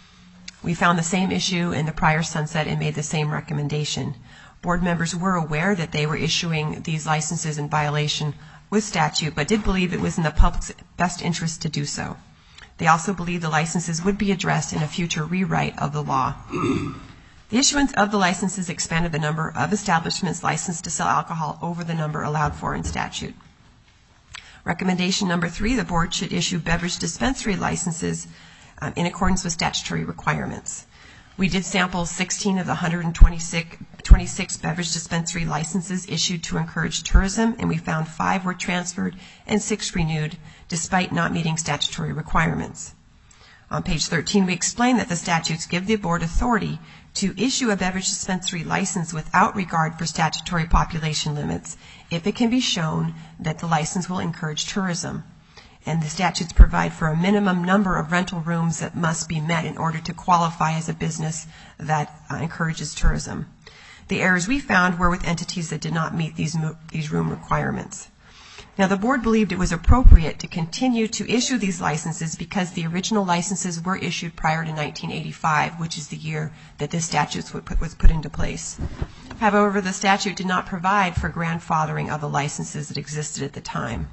We found the same issue in the prior sunset and made the same recommendation. Board members were aware that they were issuing these licenses in violation with statute, but did believe it was in the public's best interest to do so. They also believed the licenses would be addressed in a future rewrite of the law. The issuance of the licenses expanded the number of establishments licensed to sell alcohol over the number allowed for in statute. Recommendation number three, the board should issue beverage dispensary licenses um, in accordance with statutory requirements. We did sample sixteen of the one hundred twenty-six beverage dispensary licenses issued to encourage tourism, and we found five were transferred and six renewed, despite not meeting statutory requirements. On page thirteen, we explain that the statutes give the board authority to issue a beverage dispensary license without regard for statutory population limits if it can be shown that the license will encourage tourism. And the statutes provide for a minimum number of rental rooms that must be met in order to qualify as a business that uh, encourages tourism. The errors we found were with entities that did not meet these, mo- these room requirements. Now, the board believed it was appropriate to continue to issue these licenses because the original licenses were issued prior to nineteen eighty-five, which is the year that this statute was put into place. However, the statute did not provide for grandfathering of the licenses that existed at the time.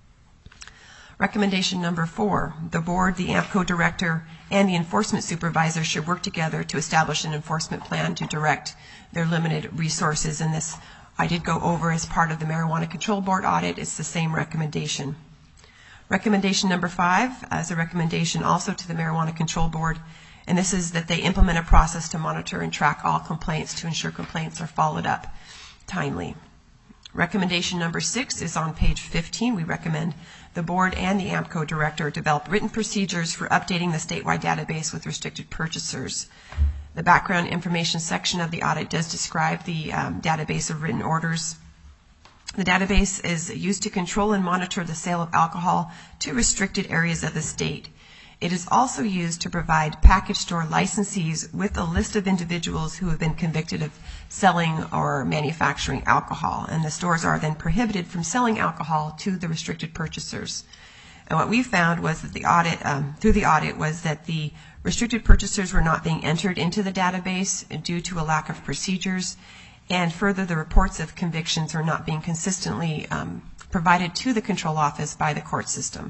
Recommendation number four, the board, the AMPCO director, and the enforcement supervisor should work together to establish an enforcement plan to direct their limited resources. And this I did go over as part of the Marijuana Control Board audit. It's the same recommendation. Recommendation number five is a recommendation also to the Marijuana Control Board, and this is that they implement a process to monitor and track all complaints to ensure complaints are followed up timely. Recommendation number six is on page fifteen. We recommend the board and the AMPCO director develop written procedures for updating the statewide database with restricted purchasers. The background information section of the audit does describe the um, database of written orders. The database is used to control and monitor the sale of alcohol to restricted areas of the state. It is also used to provide package store licensees with a list of individuals who have been convicted of selling or manufacturing alcohol, and the stores are then prohibited from selling alcohol to the restricted purchasers. And what we found was that the audit, um, through the audit, was that the restricted purchasers were not being entered into the database due to a lack of procedures, and further, the reports of convictions are not being consistently um, provided to the control office by the court system.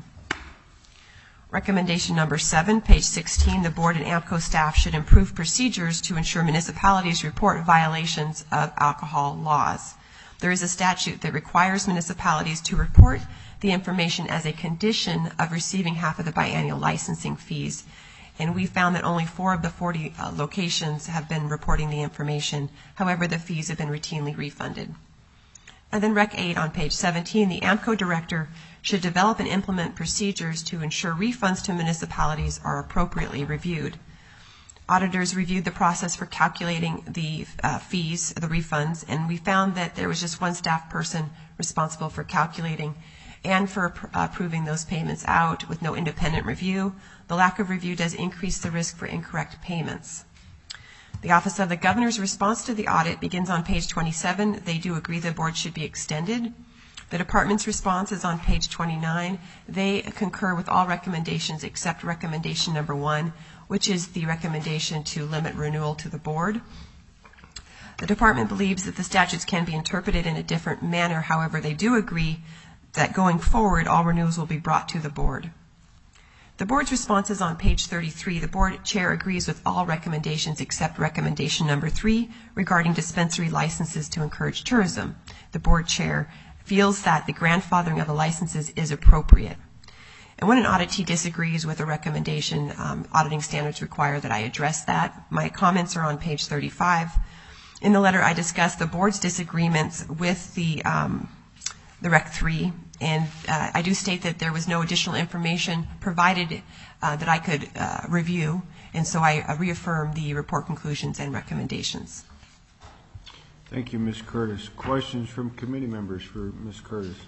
Recommendation number seven, page sixteen, the board and AMPCO staff should improve procedures to ensure municipalities report violations of alcohol laws. There is a statute that requires municipalities to report the information as a condition of receiving half of the biannual licensing fees, and we found that only four of the forty uh, locations have been reporting the information. However, the fees have been routinely refunded. And then Rec eight on page seventeen, the AMPCO director should develop and implement procedures to ensure refunds to municipalities are appropriately reviewed. Auditors reviewed the process for calculating the uh, fees, the refunds, and we found that there was just one staff person responsible for calculating, and for uh, approving those payments out with no independent review. The lack of review does increase the risk for incorrect payments. The Office of the Governor's response to the audit begins on page twenty-seven. They do agree the board should be extended. The department's response is on page twenty-nine. They concur with all recommendations except recommendation number one, which is the recommendation to limit renewal to the board. The department believes that the statutes can be interpreted in a different manner. However, they do agree that going forward, all renewals will be brought to the board. The board's response is on page thirty-three. The board chair agrees with all recommendations except recommendation number three regarding dispensary licenses to encourage tourism. The board chair feels that the grandfathering of the licenses is appropriate. And when an auditee disagrees with a recommendation, um, auditing standards require that I address that. My comments are on page thirty-five. In the letter, I discuss the board's disagreements with the um, the Rec three, and uh, I do state that there was no additional information provided uh, that I could uh, review, and so I uh, reaffirm the report conclusions and recommendations. Thank you, Miz Curtis. Questions from committee members for Miz Curtis?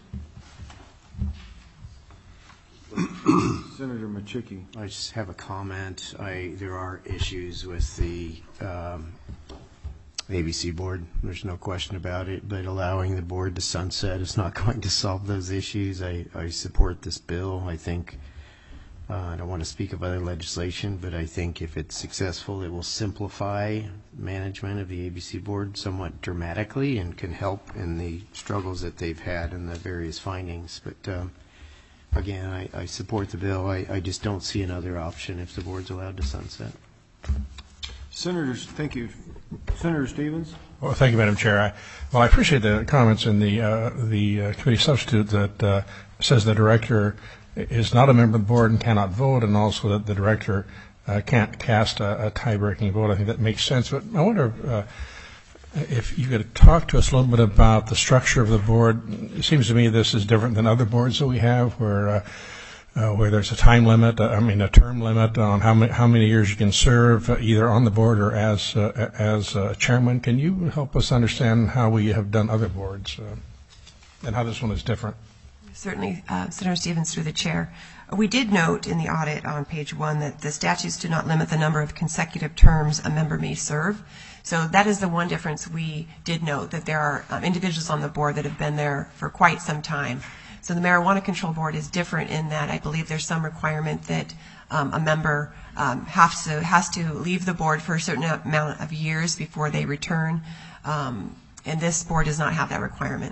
Senator Machicki. I just have a comment. I, there are issues with the um, A B C board. There's no question about it, but allowing the board to sunset is not going to solve those issues. I, I support this bill. I think, uh, I don't want to speak of other legislation, but I think if it's successful, it will simplify management of the A B C board somewhat dramatically and can help in the struggles that they've had and the various findings. But um, again, I, I support the bill. I, I just don't see another option if the board's allowed to sunset. Senators, thank you. Senator Stevens. Well, thank you, Madam Chair. I, well, I appreciate the comments in the uh, the uh, committee substitute that uh, says the director is not a member of the board and cannot vote, and also that the director uh, can't cast a, a tie-breaking vote. I think that makes sense. But I wonder uh, if you could talk to us a little bit about the structure of the board. It seems to me this is different than other boards that we have, where uh, uh, where there's a time limit, uh, I mean a term limit on how many how many years you can serve, uh, either on the board or as uh, as uh, chairman. Can you help us understand how we have done other boards uh, and how this one is different? Certainly, uh, Senator Stevens, through the chair. We did note in the audit on page one that the statutes do not limit the number of consecutive terms a member may serve. So that is the one difference we did note, that there are um, individuals on the board that have been there for quite some time. So the Marijuana Control Board is different in that I believe there's some requirement that um, a member um, has to has to leave the board for a certain amount of years before they return, um, and this board does not have that requirement.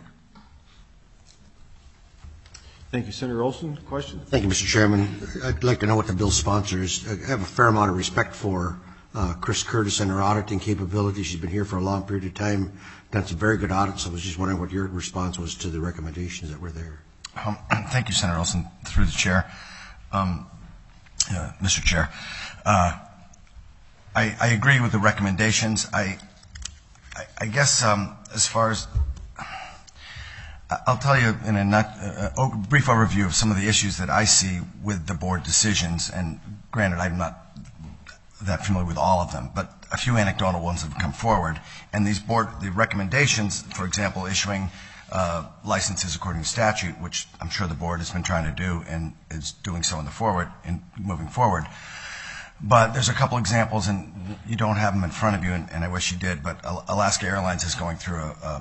Thank you. Senator Olson, question? Thank you, Mister Chairman. I'd like to know what the bill sponsors. I have a fair amount of respect for uh, Chris Curtis and her auditing capabilities. She's been here for a long period of time, done some very good audits. I was just wondering what your response was to the recommendations that were there. Um, thank you, Senator Olson, through the chair. Um, uh, Mister Chair, uh, I, I agree with the recommendations. I, I, I guess um, as far as I'll tell you in a, not, uh, a brief overview of some of the issues that I see with the board decisions, and granted I'm not that familiar with all of them, but a few anecdotal ones have come forward. And these board, the recommendations, for example, issuing uh, licenses according to statute, which I'm sure the board has been trying to do and is doing so in the forward, in moving forward. But there's a couple examples, and you don't have them in front of you, and, and I wish you did, but Alaska Airlines is going through a, a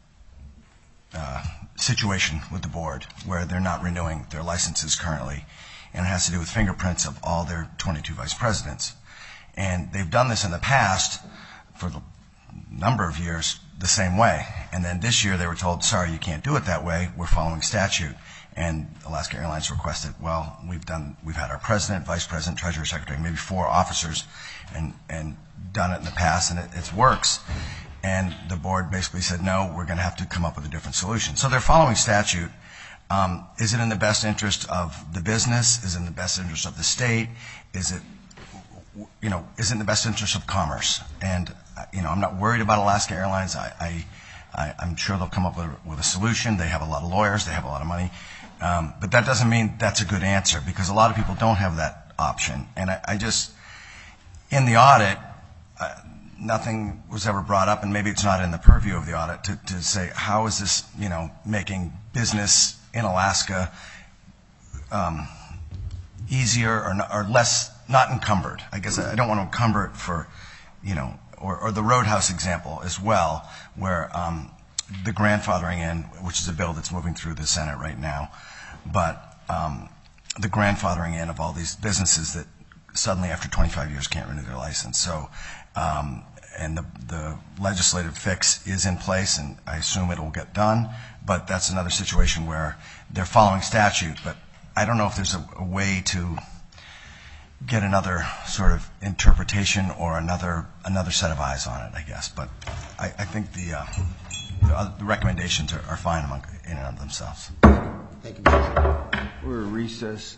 Uh, situation with the board where they're not renewing their licenses currently, and it has to do with fingerprints of all their twenty-two vice presidents. And they've done this in the past for a number of years the same way, and then this year they were told, sorry, you can't do it that way, we're following statute. And Alaska Airlines requested, well, we've done, we've had our president, vice president, treasurer, secretary, maybe four officers, and and done it in the past, and it, it works. And the board basically said, no, we're going to have to come up with a different solution. So they're following statute. Um, is it in the best interest of the business? Is it in the best interest of the state? Is it, you know, is it in the best interest of commerce? And, you know, I'm not worried about Alaska Airlines. I, I, I, I'm sure they'll come up with a, with a solution. They have a lot of lawyers. They have a lot of money. Um, but that doesn't mean that's a good answer, because a lot of people don't have that option. And I, I just, in the audit, uh, nothing was ever brought up, and maybe it's not in the purview of the audit to, to say, how is this, you know, making business in Alaska um, easier or, not, or less, not encumbered. I guess I don't want to encumber it for, you know, or, or the Roadhouse example as well, where um, the grandfathering in, which is a bill that's moving through the Senate right now, but um, the grandfathering in of all these businesses that suddenly after twenty-five years can't renew their license. So, um, and the, the legislative fix is in place, and I assume it will get done, but that's another situation where they're following statute, but I don't know if there's a, a way to get another sort of interpretation or another another set of eyes on it, I guess. But I, I think the, uh, the, uh, the recommendations are, are fine among, in and of themselves. Thank you, Mister Chair. We're at recess.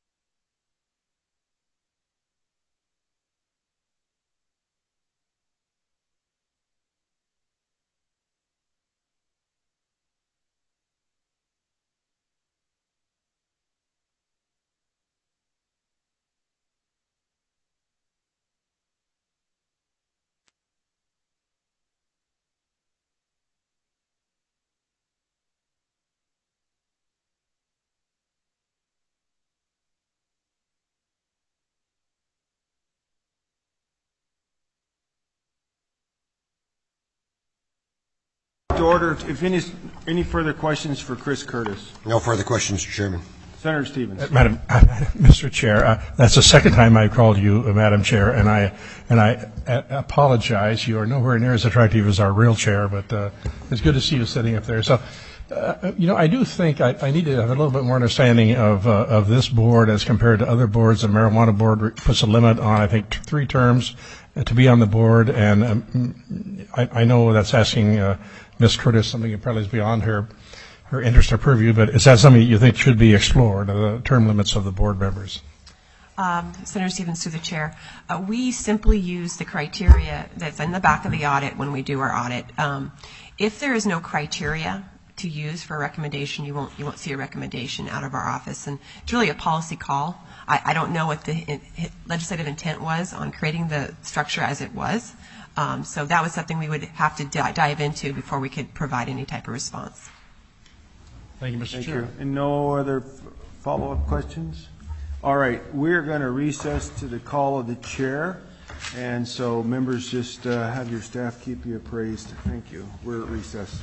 To order, if any, any further questions for Chris Curtis? No further questions, Mister Chairman. Senator Stevens. Uh, Madam, Mister Chair, uh, that's the second time I've called you, uh, Madam Chair, and I and I uh, apologize. You are nowhere near as attractive as our real chair, but uh, it's good to see you sitting up there. So, uh, you know, I do think I, I need to have a little bit more understanding of uh, of this board as compared to other boards. The marijuana board puts a limit on, I think, t- three terms uh, to be on the board, and um, I, I know that's asking uh, Miz Curtis something that probably is beyond her. her interest or purview, but is that something you think should be explored, the term limits of the board members? Um, Senator Stevens, through the chair, uh, we simply use the criteria that's in the back of the audit when we do our audit. Um, if there is no criteria to use for a recommendation, you won't you won't see a recommendation out of our office, and it's really a policy call. I, I don't know what the in, legislative intent was on creating the structure as it was, um, so that was something we would have to di- dive into before we could provide any type of response. Thank you, Mister Thank Chair. you. And no other f- follow-up questions? All right, we're going to recess to the call of the chair, and so members, just uh, have your staff keep you appraised. Thank you. We're at recess.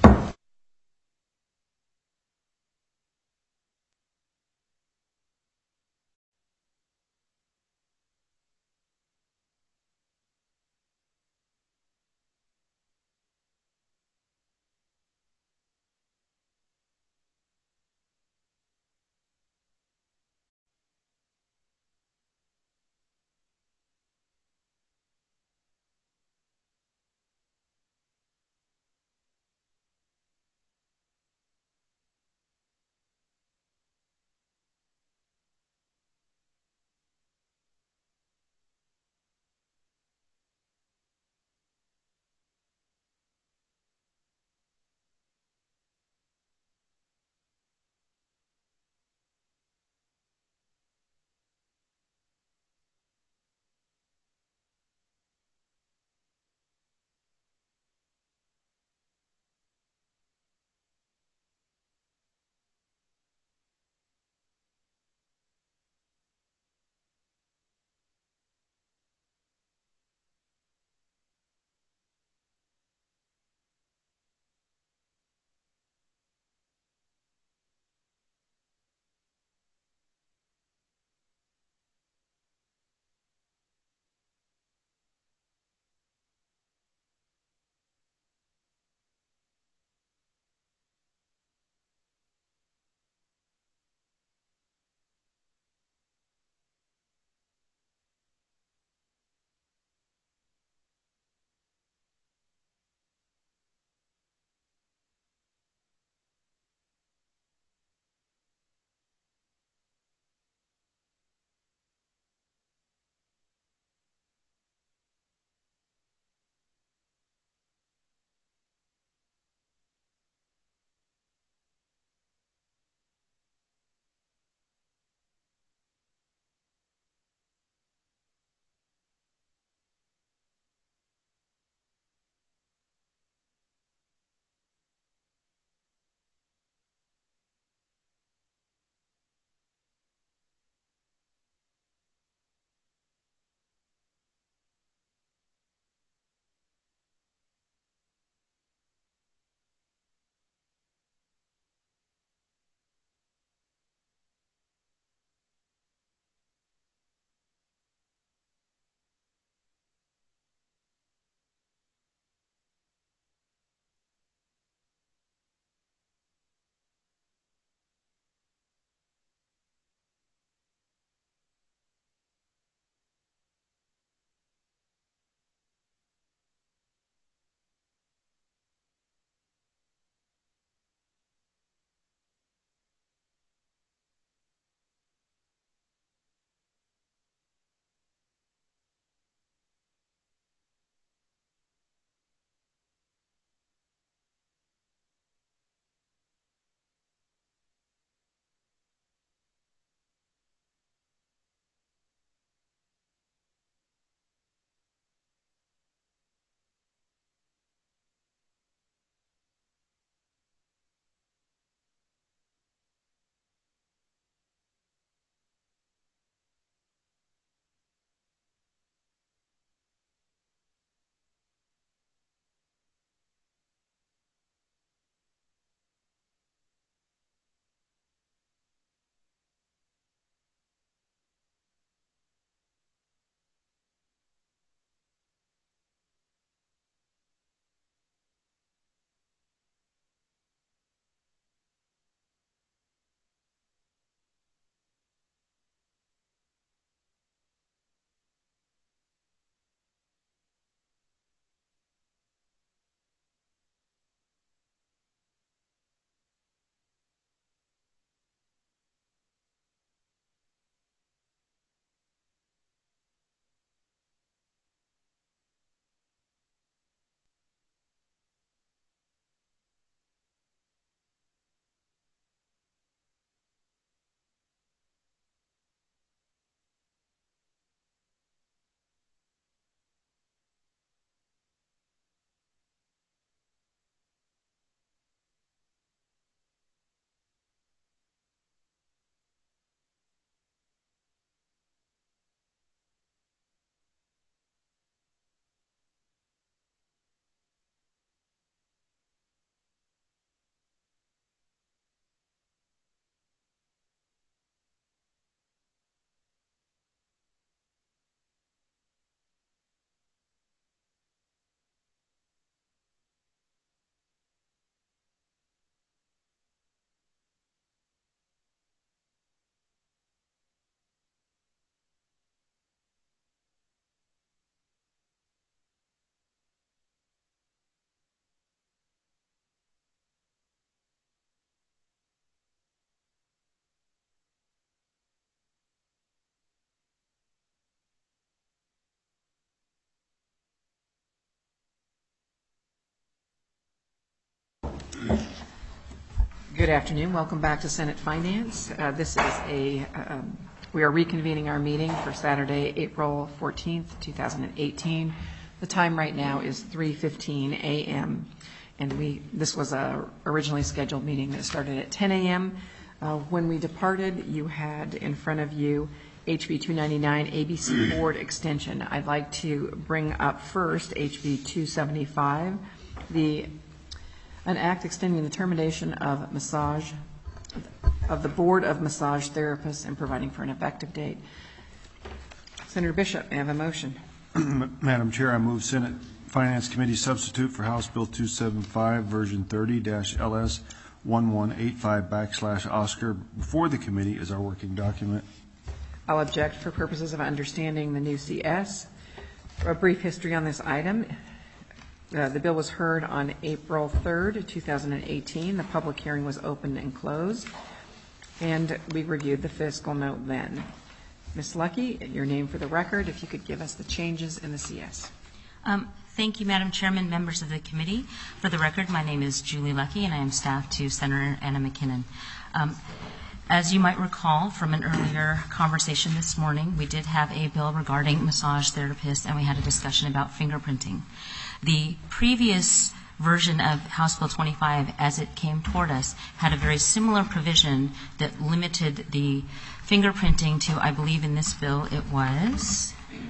Good afternoon. Welcome back to Senate Finance. Uh, This is a, um, we are reconvening our meeting for Saturday, April fourteenth, two thousand eighteen. The time right now is three fifteen a m and we, this was a originally scheduled meeting that started at ten a m Uh, When we departed, you had in front of you H B two ninety-nine A B C Board Extension. I'd like to bring up first H B two seventy-five, the an act extending the termination of massage, of the Board of Massage Therapists and providing for an effective date. Senator Bishop, may I have a motion? Madam Chair, I move Senate Finance Committee substitute for House Bill two seventy-five, version thirty L S eleven eighty-five backslash Oscar before the committee as our working document. I'll object for purposes of understanding the new C S. For a brief history on this item, uh, the bill was heard on April third, two thousand eighteen. The public hearing was opened and closed, and we reviewed the fiscal note then. Miz Lucky, your name for the record, if you could give us the changes in the C S. Um, thank you, Madam Chairman, members of the committee. For the record, my name is Julie Lucky, and I am staff to Senator Anna McKinnon. Um, As you might recall from an earlier conversation this morning, we did have a bill regarding massage therapists, and we had a discussion about fingerprinting. The previous version of House Bill twenty-five, as it came toward us, had a very similar provision that limited the fingerprinting to, I believe in this bill, it was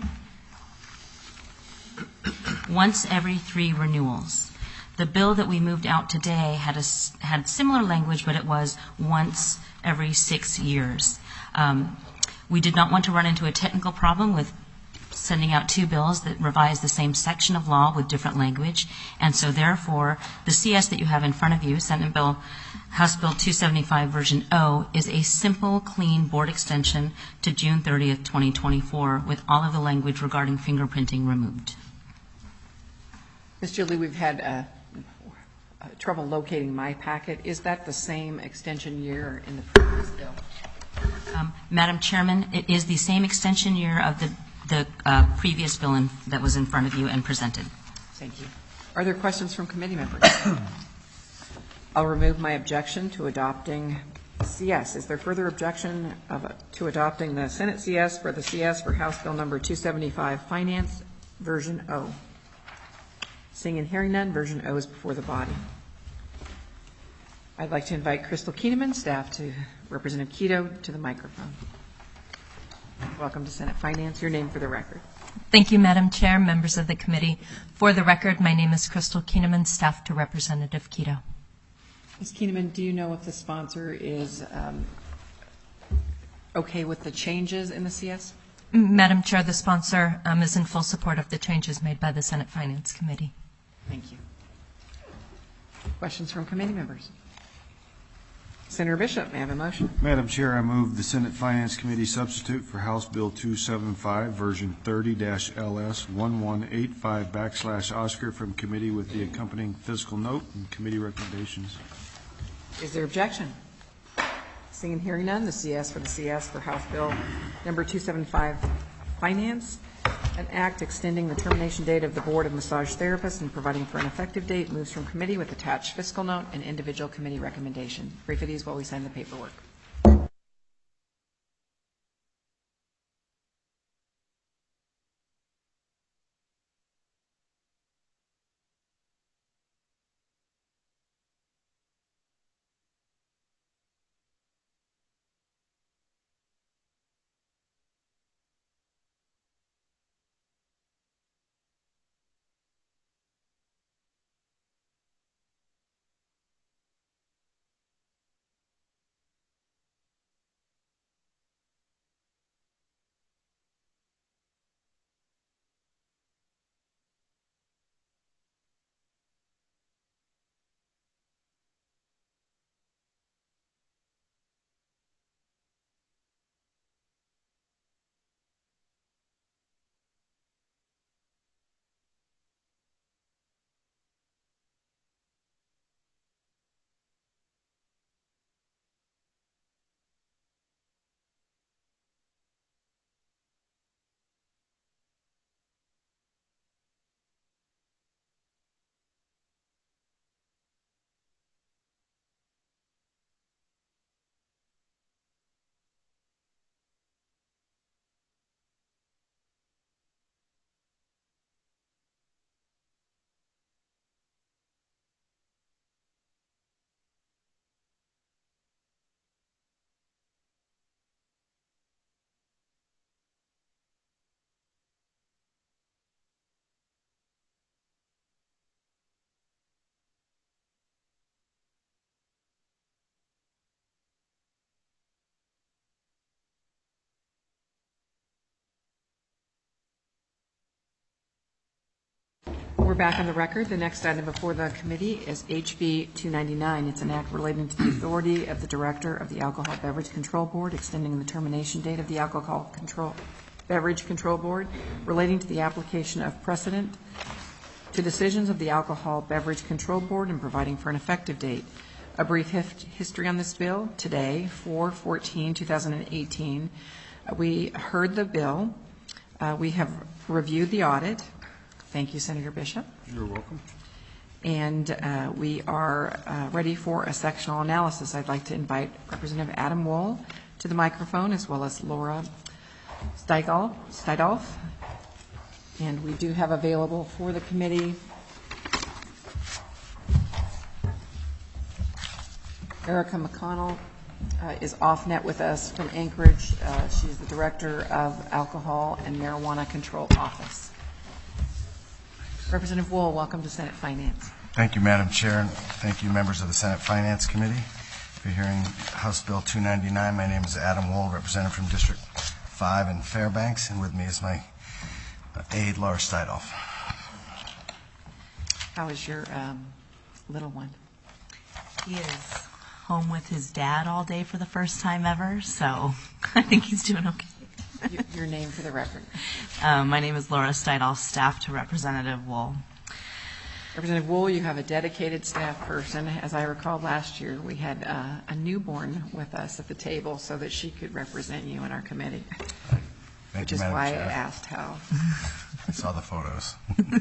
once every three renewals. The bill that we moved out today had a, had similar language, but it was once every six years. Um, we did not want to run into a technical problem with sending out two bills that revise the same section of law with different language, and so therefore the C S that you have in front of you, Senate Bill, House Bill two seventy-five version O, is a simple, clean board extension to June thirtieth, twenty twenty-four, with all of the language regarding fingerprinting removed. Miz Julie, we've had uh, uh, trouble locating my packet. Is that the same extension year in the previous bill? Um, Madam Chairman, it is the same extension year of the, the uh, previous bill in, that was in front of you and presented. Thank you. Are there questions from committee members? I'll remove my objection to adopting C S. Is there further objection of, uh, to adopting the Senate C S for the C S for House Bill number two seventy-five, Finance version O? Seeing and hearing none, version O is before the body. I'd like to invite Crystal Keeneman, staff to Representative Keto, to the microphone. Welcome to Senate Finance. Your name for the record. Thank you, Madam Chair, members of the committee. For the record, my name is Crystal Keeneman, staff to Representative Keto. Miz Keeneman, do you know if the sponsor is um, okay with the changes in the C S? Madam Chair, the sponsor um, is in full support of the changes made by the Senate Finance Committee. Thank you. Questions from committee members? Senator Bishop, may I have a motion? Madam Chair, I move the Senate Finance Committee substitute for House Bill two seventy-five, version thirty L S eleven eighty-five backslash Oscar from committee with the accompanying fiscal note and committee recommendations. Is there objection? Seeing and hearing none, the C S for the C S for House Bill number two seventy-five, Finance, an act extending the termination date of the Board of Massage Therapists and providing for an effective date, moves from committee with attached fiscal note and individual committee recommendation. Brief of these while we sign the paperwork. we're back on the record. The next item before the committee is H B two ninety-nine. It's an act relating to the authority of the Director of the Alcohol Beverage Control Board, extending the termination date of the Alcohol Control Beverage Control Board, relating to the application of precedent to decisions of the Alcohol Beverage Control Board, and providing for an effective date. A brief hif- history on this bill. Today, four fourteen two thousand eighteen, uh, we heard the bill. Uh, we have reviewed the audit. Thank you, Senator Bishop. You're welcome. And uh, we are uh, ready for a sectional analysis. I'd like to invite Representative Adam Wohl to the microphone, as well as Laura Steigall, Steidolf. And we do have available for the committee Erica McConnell. Uh, is off net with us from Anchorage. Uh, she's the Director of Alcohol and Marijuana Control Office. Representative Wohl, welcome to Senate Finance. Thank you, Madam Chair, and thank you, members of the Senate Finance Committee, for hearing House Bill two ninety-nine. My name is Adam Wohl, representative from District five in Fairbanks, and with me is my aide, Laura Steidolf. How is your um, little one? He is home with his dad all day for the first time ever, so I think he's doing okay. Your, your name for the record. Um, my name is Laura Steidolf, staff to Representative Wohl. Representative Wohl, you have a dedicated staff person. As I recall last year, we had uh, a newborn with us at the table so that she could represent you in our committee. Thank Which you, is Madam why Chair. I asked how. I saw the photos.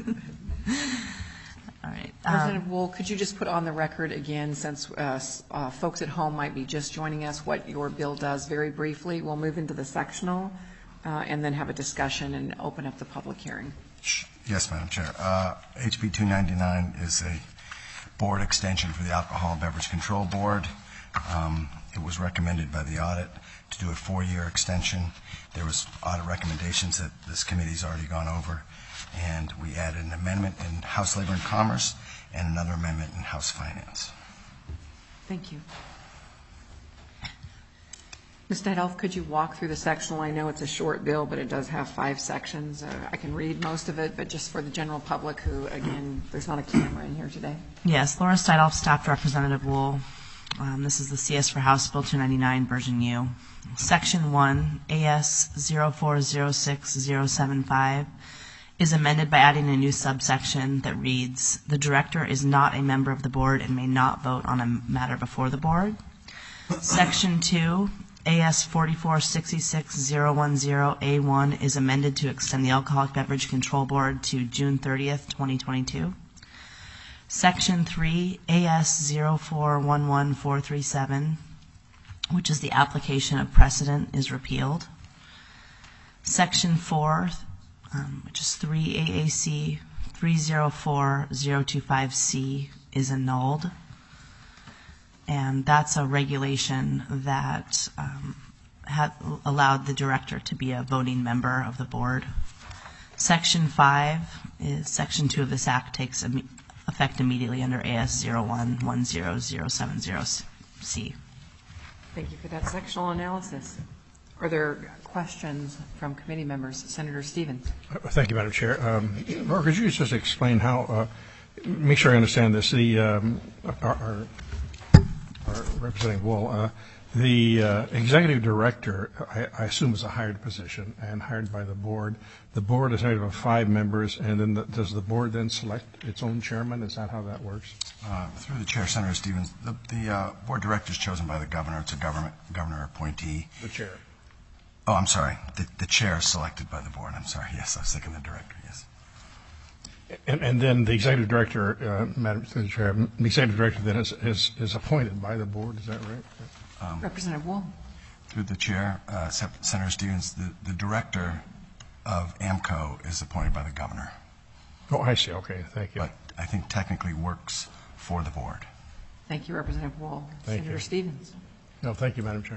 All right. Representative Wohl, could you just put on the record again, since uh, uh, folks at home might be just joining us, what your bill does very briefly? We'll move into the sectional uh, and then have a discussion and open up the public hearing. Yes, Madam Chair. Uh, H B two ninety-nine is a board extension for the Alcohol and Beverage Control Board. Um, it was recommended by the audit to do a four-year extension. There was audit recommendations that this committee's already gone over, and we added an amendment in House Labor and Commerce and another amendment in House Finance. Thank you. Miz Steidolf, could you walk through the sectional? I know it's a short bill, but it does have five sections. Uh, I can read most of it, but just for the general public who, again, there's not a camera in here today. Yes, Laura Steidolf, staff to Representative Wohl. Um, this is the C S for House Bill two ninety-nine, version U. Section one, A S zero four zero six zero seven five, is amended by adding a new subsection that reads, the director is not a member of the board and may not vote on a matter before the board. Section two, A S forty-four sixty-six zero one zero A one, is amended to extend the Alcoholic Beverage Control Board to June thirtieth, twenty twenty-two. Section three, A S zero four one one four three seven, which is the application of precedent, is repealed. Section four, um, which is three A A C three zero four zero two five C, is annulled. And that's a regulation that um, had allowed the director to be a voting member of the board. Section five is Section two of this act takes im- effect immediately under A S zero one one zero zero seven zero C. Thank you for that sectional analysis. Are there questions from committee members? Senator Stevens. Thank you, Madam Chair. Um, Laura, could you just explain how, uh, make sure I understand this, the, um, our, our, our Representative Wohl, uh, the uh, executive director, I, I assume, is a hired position and hired by the board. The board is made up of five members, and then the, does the board then select its own chairman? Is that how that works? Uh, through the chair, Senator Stevens, the, the uh, board director is chosen by the governor. It's a government governor appointee. The chair. Oh, I'm sorry. The, the chair is selected by the board. I'm sorry. Yes, I was thinking the director. Yes. And, and then the executive director, uh, Madam Chair, the executive director then is, is, is appointed by the board. Is that right? Um, Representative Wohl. Through the chair, uh, Senator Stevens, the, the director of AMCO is appointed by the governor. Oh, I see. Okay. Thank you. But I think technically works for the board. Thank you, Representative Wohl. Thank Senator you. Stevens. No, thank you, Madam Chair.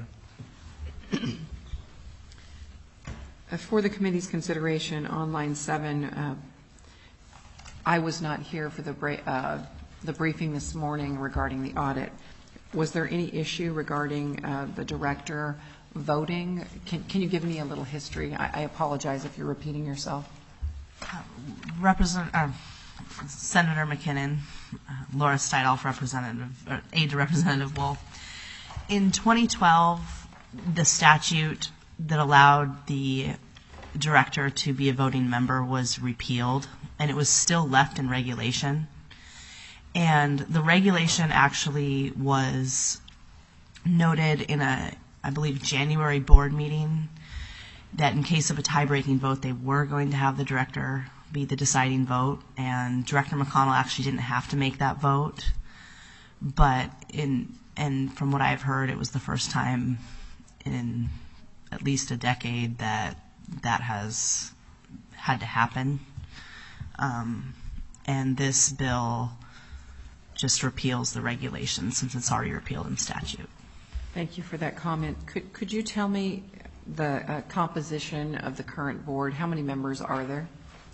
Uh, For the committee's consideration on line seven, uh, I was not here for the, bra- uh, the briefing this morning regarding the audit. Was there any issue regarding uh, the director voting? Can, can you give me a little history? I, I apologize if you're repeating yourself. Uh, Represent, uh, Senator McKinnon, uh, Laura Steidolf, Representative, or aide to Representative Wool. In twenty twelve, the statute that allowed the director to be a voting member was repealed, and it was still left in regulation. And the regulation actually was noted in a, I believe, January board meeting that in case of a tie-breaking vote, they were going to have the director be the deciding vote, and Director McConnell actually didn't have to make that vote. But in and from what I've heard, it was the first time in at least a decade that that has had to happen. Um, and this bill just repeals the regulation since it's already repealed in statute. Thank you for that comment. Could could you tell me the uh, composition of the current board? How many members are there?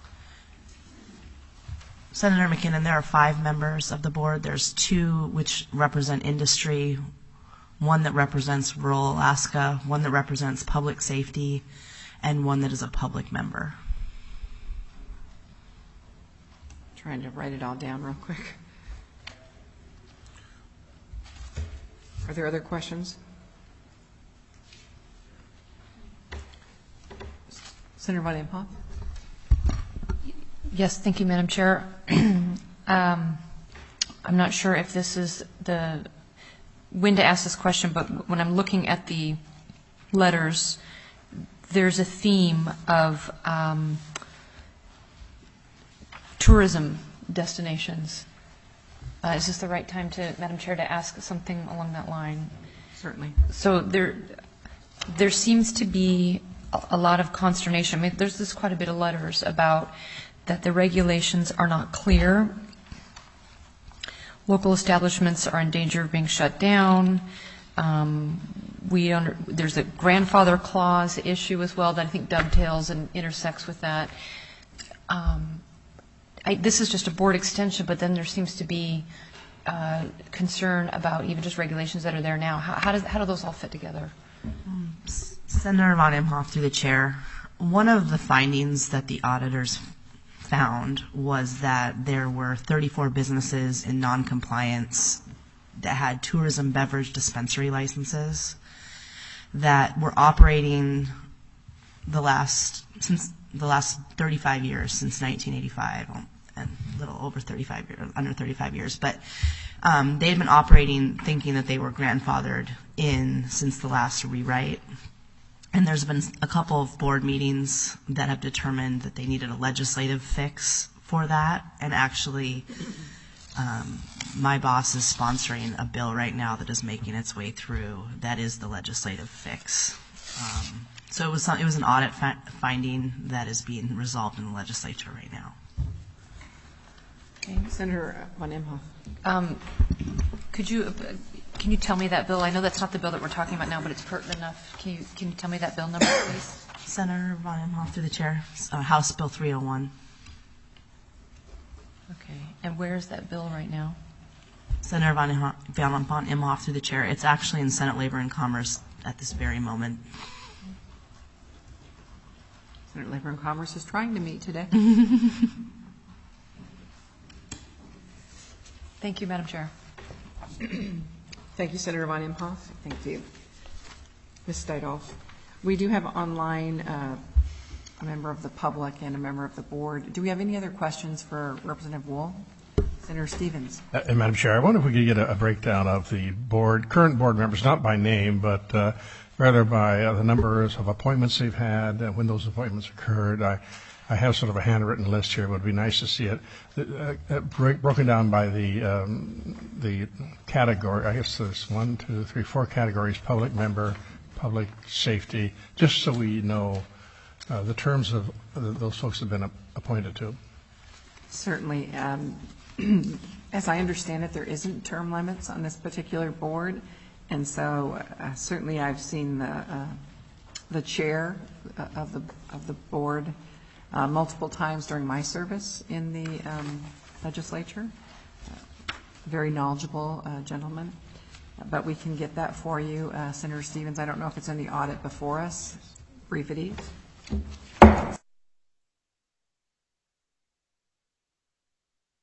Senator McKinnon, there are five members of the board. There's two which represent industry, one that represents rural Alaska, one that represents public safety, and one that is a public member. Trying to write it all down real quick. Are there other questions? Senator Von Imhoff? Yes, thank you, Madam Chair. um, I'm not sure if this is the when to ask this question, but when I'm looking at the letters, there's a theme of um, tourism destinations. Uh, is this the right time to, Madam Chair, to ask something along that line? Certainly. So there, there seems to be a, a lot of consternation. I mean, there's this quite a bit of letters about that the regulations are not clear. Local establishments are in danger of being shut down. Um, we under, there's a grandfather clause issue as well that I think dovetails and intersects with that. Um, I, this is just a board extension, but then there seems to be uh, concern about even just regulations that are there now. How, how, does, how do those all fit together? Um, Senator Von Imhoff, through the chair, one of the findings that the auditors found was that there were thirty-four businesses in noncompliance that had tourism beverage dispensary licenses that were operating the last since the last thirty-five years, since nineteen eighty-five, and a little over thirty-five years, under thirty-five years. But um, they had been operating thinking that they were grandfathered in since the last rewrite. And there's been a couple of board meetings that have determined that they needed a legislative fix for that. And actually, um, my boss is sponsoring a bill right now that is making its way through. That is the legislative fix. Um, so it was it was an audit fi- finding that is being resolved in the legislature right now. Okay, Senator Von Imhoff. Um, could you? Can you tell me that bill? I know that's not the bill that we're talking about now, but it's pertinent enough. Can you can you tell me that bill number, please? Senator Von Imhoff, through the chair. Uh, House Bill three oh one. Okay. And where is that bill right now? Senator Von Imhoff, Von Imhoff, through the chair. It's actually in Senate Labor and Commerce at this very moment. Senate Labor and Commerce is trying to meet today. Thank you, Madam Chair. Thank you, Senator Von Imhoff. Thank you. Miz Steidolf. We do have online uh, a member of the public and a member of the board. Do we have any other questions for Representative Wool? Senator Stevens. Uh, and Madam Chair, I wonder if we could get a, a breakdown of the board, current board members, not by name, but uh, rather by uh, the numbers of appointments they've had, uh, when those appointments occurred. I, I have sort of a handwritten list here. It would be nice to see it uh, uh, break, broken down by the um, the category. I guess there's one, two, three, four categories: public member, public safety, just so we know uh, the terms of uh, those folks have been appointed to. Certainly. Um, as I understand it, there isn't term limits on this particular board, and so uh, certainly I've seen the uh, the chair of the of the board Uh, multiple times during my service in the um, legislature. Uh, very knowledgeable uh, gentleman. Uh, but we can get that for you. Uh, Senator Stevens, I don't know if it's in the audit before us. Brief it is.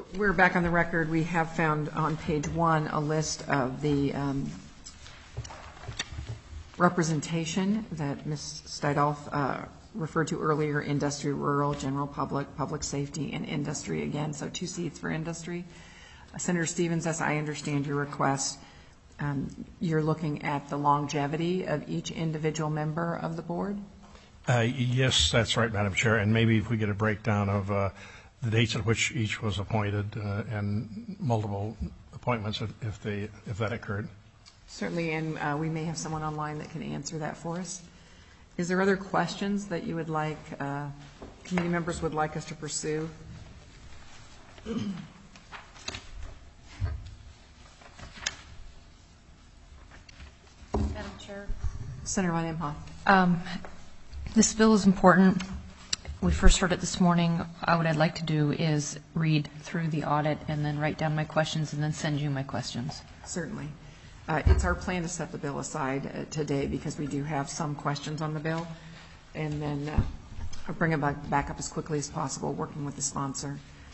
We're back on the record. We have found on page one a list of the um, representation that Miz Steidolf uh, referred to earlier: industry, rural, general public, public safety, and industry again. So two seats for industry. Uh, Senator Stevens, as I understand your request, um, you're looking at the longevity of each individual member of the board? Uh, yes, that's right, Madam Chair. And maybe if we get a breakdown of uh, the dates at which each was appointed uh, and multiple appointments if, if they if that occurred. Certainly, and uh, we may have someone online that can answer that for us. Is there other questions that you would like, uh, committee members would like us to pursue? Madam Chair. Senator Von Imhoff. Um, this bill is important. We first heard it this morning. Uh, what I'd like to do is read through the audit and then write down my questions and then send you my questions. Certainly. Uh, it's our plan to set the bill aside uh, today because we do have some questions on the bill, and then uh, I'll bring it back, back up as quickly as possible, working with the sponsor.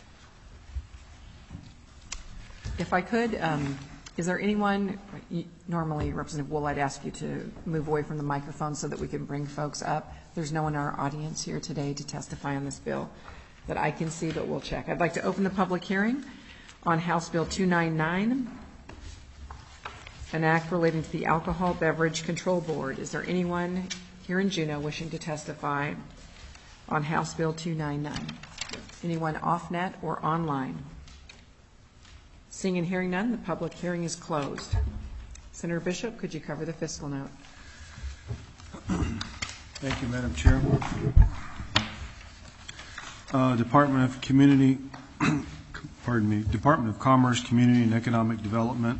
If I could, um, is there anyone, normally Representative Wool, I'd ask you to move away from the microphone so that we can bring folks up. There's no one in our audience here today to testify on this bill that I can see, but we'll check. I'd like to open the public hearing on House Bill two ninety-nine, an act relating to the Alcohol Beverage Control Board. Is there anyone here in Juneau wishing to testify on House Bill two ninety-nine? Anyone off-net or online? Seeing and hearing none, the public hearing is closed. Senator Bishop, could you cover the fiscal note? Thank you, Madam Chair. Uh, Department of Community, pardon me, Department of Commerce, Community and Economic Development.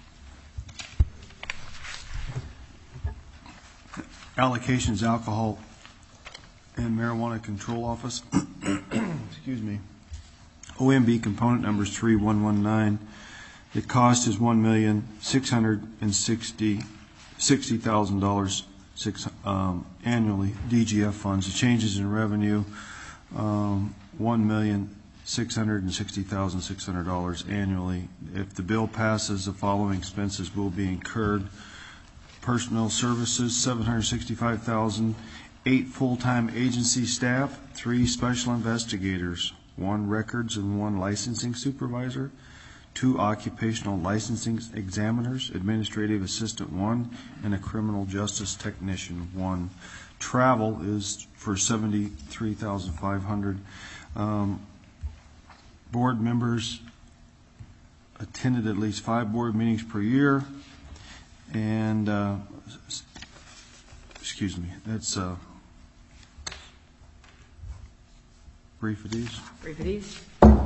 Allocations, Alcohol and Marijuana Control Office. Excuse me. O M B component numbers three one one nine. The cost is one million six hundred and sixty sixty thousand dollars six um, annually. D G F funds. The changes in revenue um, one million six hundred and sixty thousand six hundred dollars annually. If the bill passes, the following expenses will be incurred: personnel services seven hundred sixty-five thousand dollars, eight full-time agency staff, three special investigators, one records and one licensing supervisor, two occupational licensing examiners, administrative assistant one, and a criminal justice technician one. Travel is for seventy-three thousand five hundred dollars. Um, board members attended at least five board meetings per year, and uh, excuse me, that's uh, brief of these. Brief of these.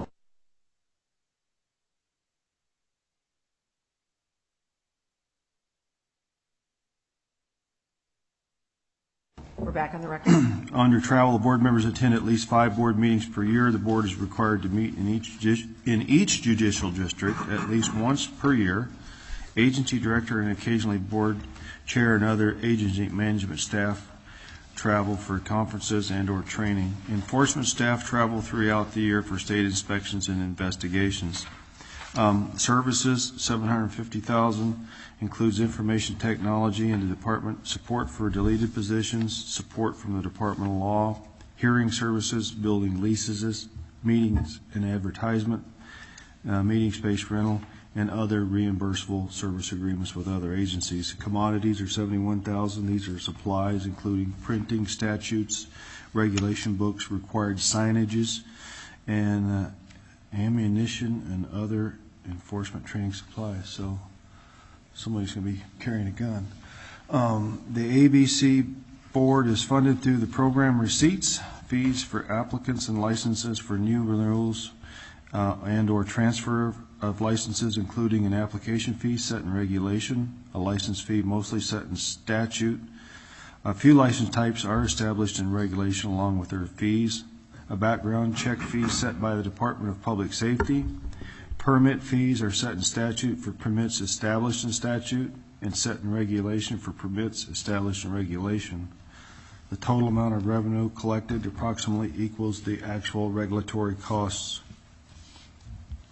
We're back on the record. Under travel, the board members attend at least five board meetings per year. The board is required to meet in each in each judicial district at least once per year. Agency director and occasionally board chair and other agency management staff travel for conferences and or training. Enforcement staff travel throughout the year for state inspections and investigations. Um, services, seven hundred fifty thousand dollars, includes information technology and the department, support for deleted positions, support from the Department of Law, hearing services, building leases, meetings and advertisement, uh, meeting space rental, and other reimbursable service agreements with other agencies. Commodities are seventy-one thousand dollars. These are supplies including printing, statutes, regulation books, required signages, and uh, ammunition and other enforcement training supplies. So somebody's going to be carrying a gun. Um, the A B C board is funded through the program receipts, fees for applicants and licenses for new renewals uh, and or transfer of licenses, including an application fee set in regulation, a license fee mostly set in statute. A few license types are established in regulation along with their fees. A background check fee set by the Department of Public Safety. Permit fees are set in statute for permits established in statute and set in regulation for permits established in regulation. The total amount of revenue collected approximately equals the actual regulatory costs.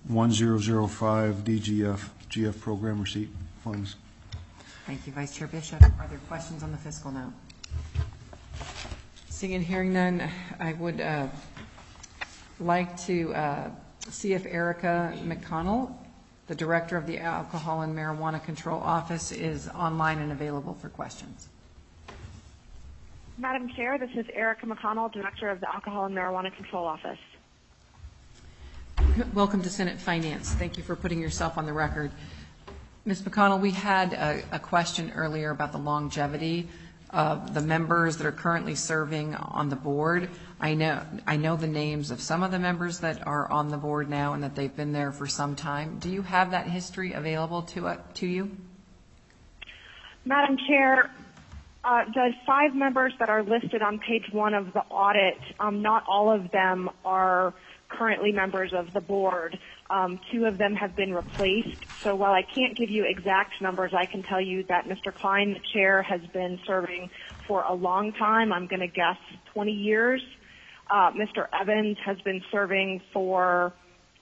one zero zero five D G F, G F program receipt funds. Thank you, Vice Chair Bishop. Are there questions on the fiscal note? Seeing and hearing none, I would uh, like to uh, see if Erica McConnell, the Director of the Alcohol and Marijuana Control Office, is online and available for questions. Madam Chair, this is Erica McConnell, Director of the Alcohol and Marijuana Control Office. Welcome to Senate Finance. Thank you for putting yourself on the record. Miz McConnell, we had a, a question earlier about the longevity of the members that are currently serving on the board. I know, I know the names of some of the members that are on the board now and that they've been there for some time. Do you have that history available to, uh, to you? Madam Chair, uh, the five members that are listed on page one of the audit, um, not all of them are currently members of the board. Um, two of them have been replaced. So while I can't give you exact numbers, I can tell you that Mister Klein, the chair, has been serving for a long time. I'm going to guess twenty years. Uh, Mister Evans has been serving for,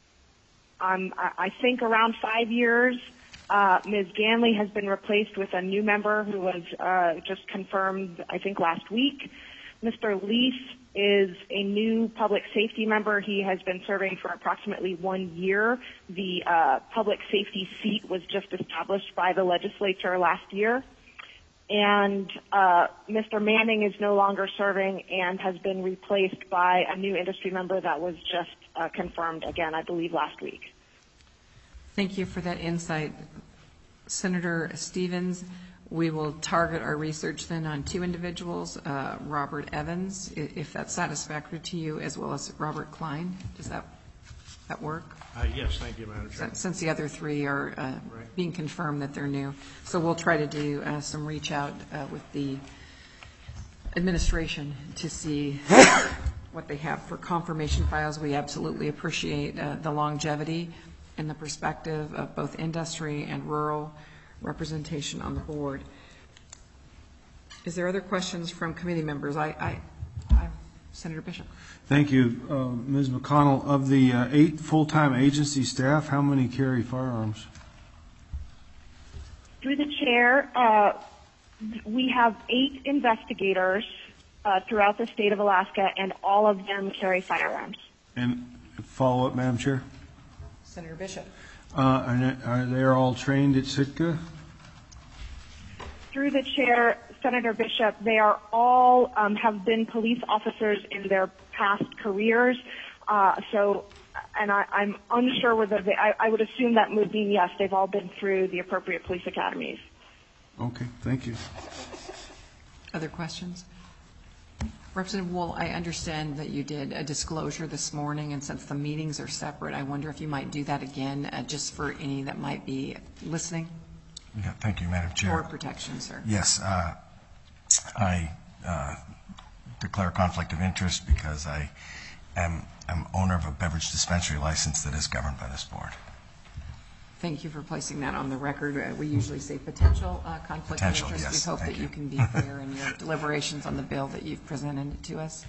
um, I think, around five years. Uh, Miz Ganley has been replaced with a new member who was uh, just confirmed, I think, last week. Mister Leaf is a new public safety member. He has been serving for approximately one year. The uh, public safety seat was just established by the legislature last year. And uh, Mister Manning is no longer serving and has been replaced by a new industry member that was just uh, confirmed, again, I believe, last week. Thank you for that insight. Senator Stevens, we will target our research then on two individuals, uh, Robert Evans, if that's satisfactory to you, as well as Robert Klein. Does that that work? Uh, yes, thank you, Madam Chair. Since the other three are uh, right. being confirmed that they're new. So we'll try to do uh, some reach out uh, with the administration to see what they have for confirmation files. We absolutely appreciate uh, the longevity and the perspective of both industry and rural representation on the board. Is there other questions from committee members? I, I, I Senator Bishop. Thank you, uh, Miz McConnell. Of the uh, eight full-time agency staff, how many carry firearms? Through the chair, uh, we have eight investigators uh, throughout the state of Alaska, and all of them carry firearms. And follow-up, Madam Chair? Senator Bishop. Uh, and are they all trained at Sitka? Through the chair, Senator Bishop, they are all um, have been police officers in their past careers. Uh, so, and I, I'm unsure whether they, I, I would assume that would mean yes, they've all been through the appropriate police academies. Okay, thank you. Other questions? Representative Wool, I understand that you did a disclosure this morning, and since the meetings are separate, I wonder if you might do that again, uh, just for any that might be listening. Yeah, thank you, Madam Chair. For protection, sir. Yes, uh, I uh, declare conflict of interest because I am I'm owner of a beverage dispensary license that is governed by this board. Thank you for placing that on the record. Uh, we usually say potential uh, conflict potential, of interest. Yes, we hope that you. you can be fair in your deliberations on the bill that you've presented to us.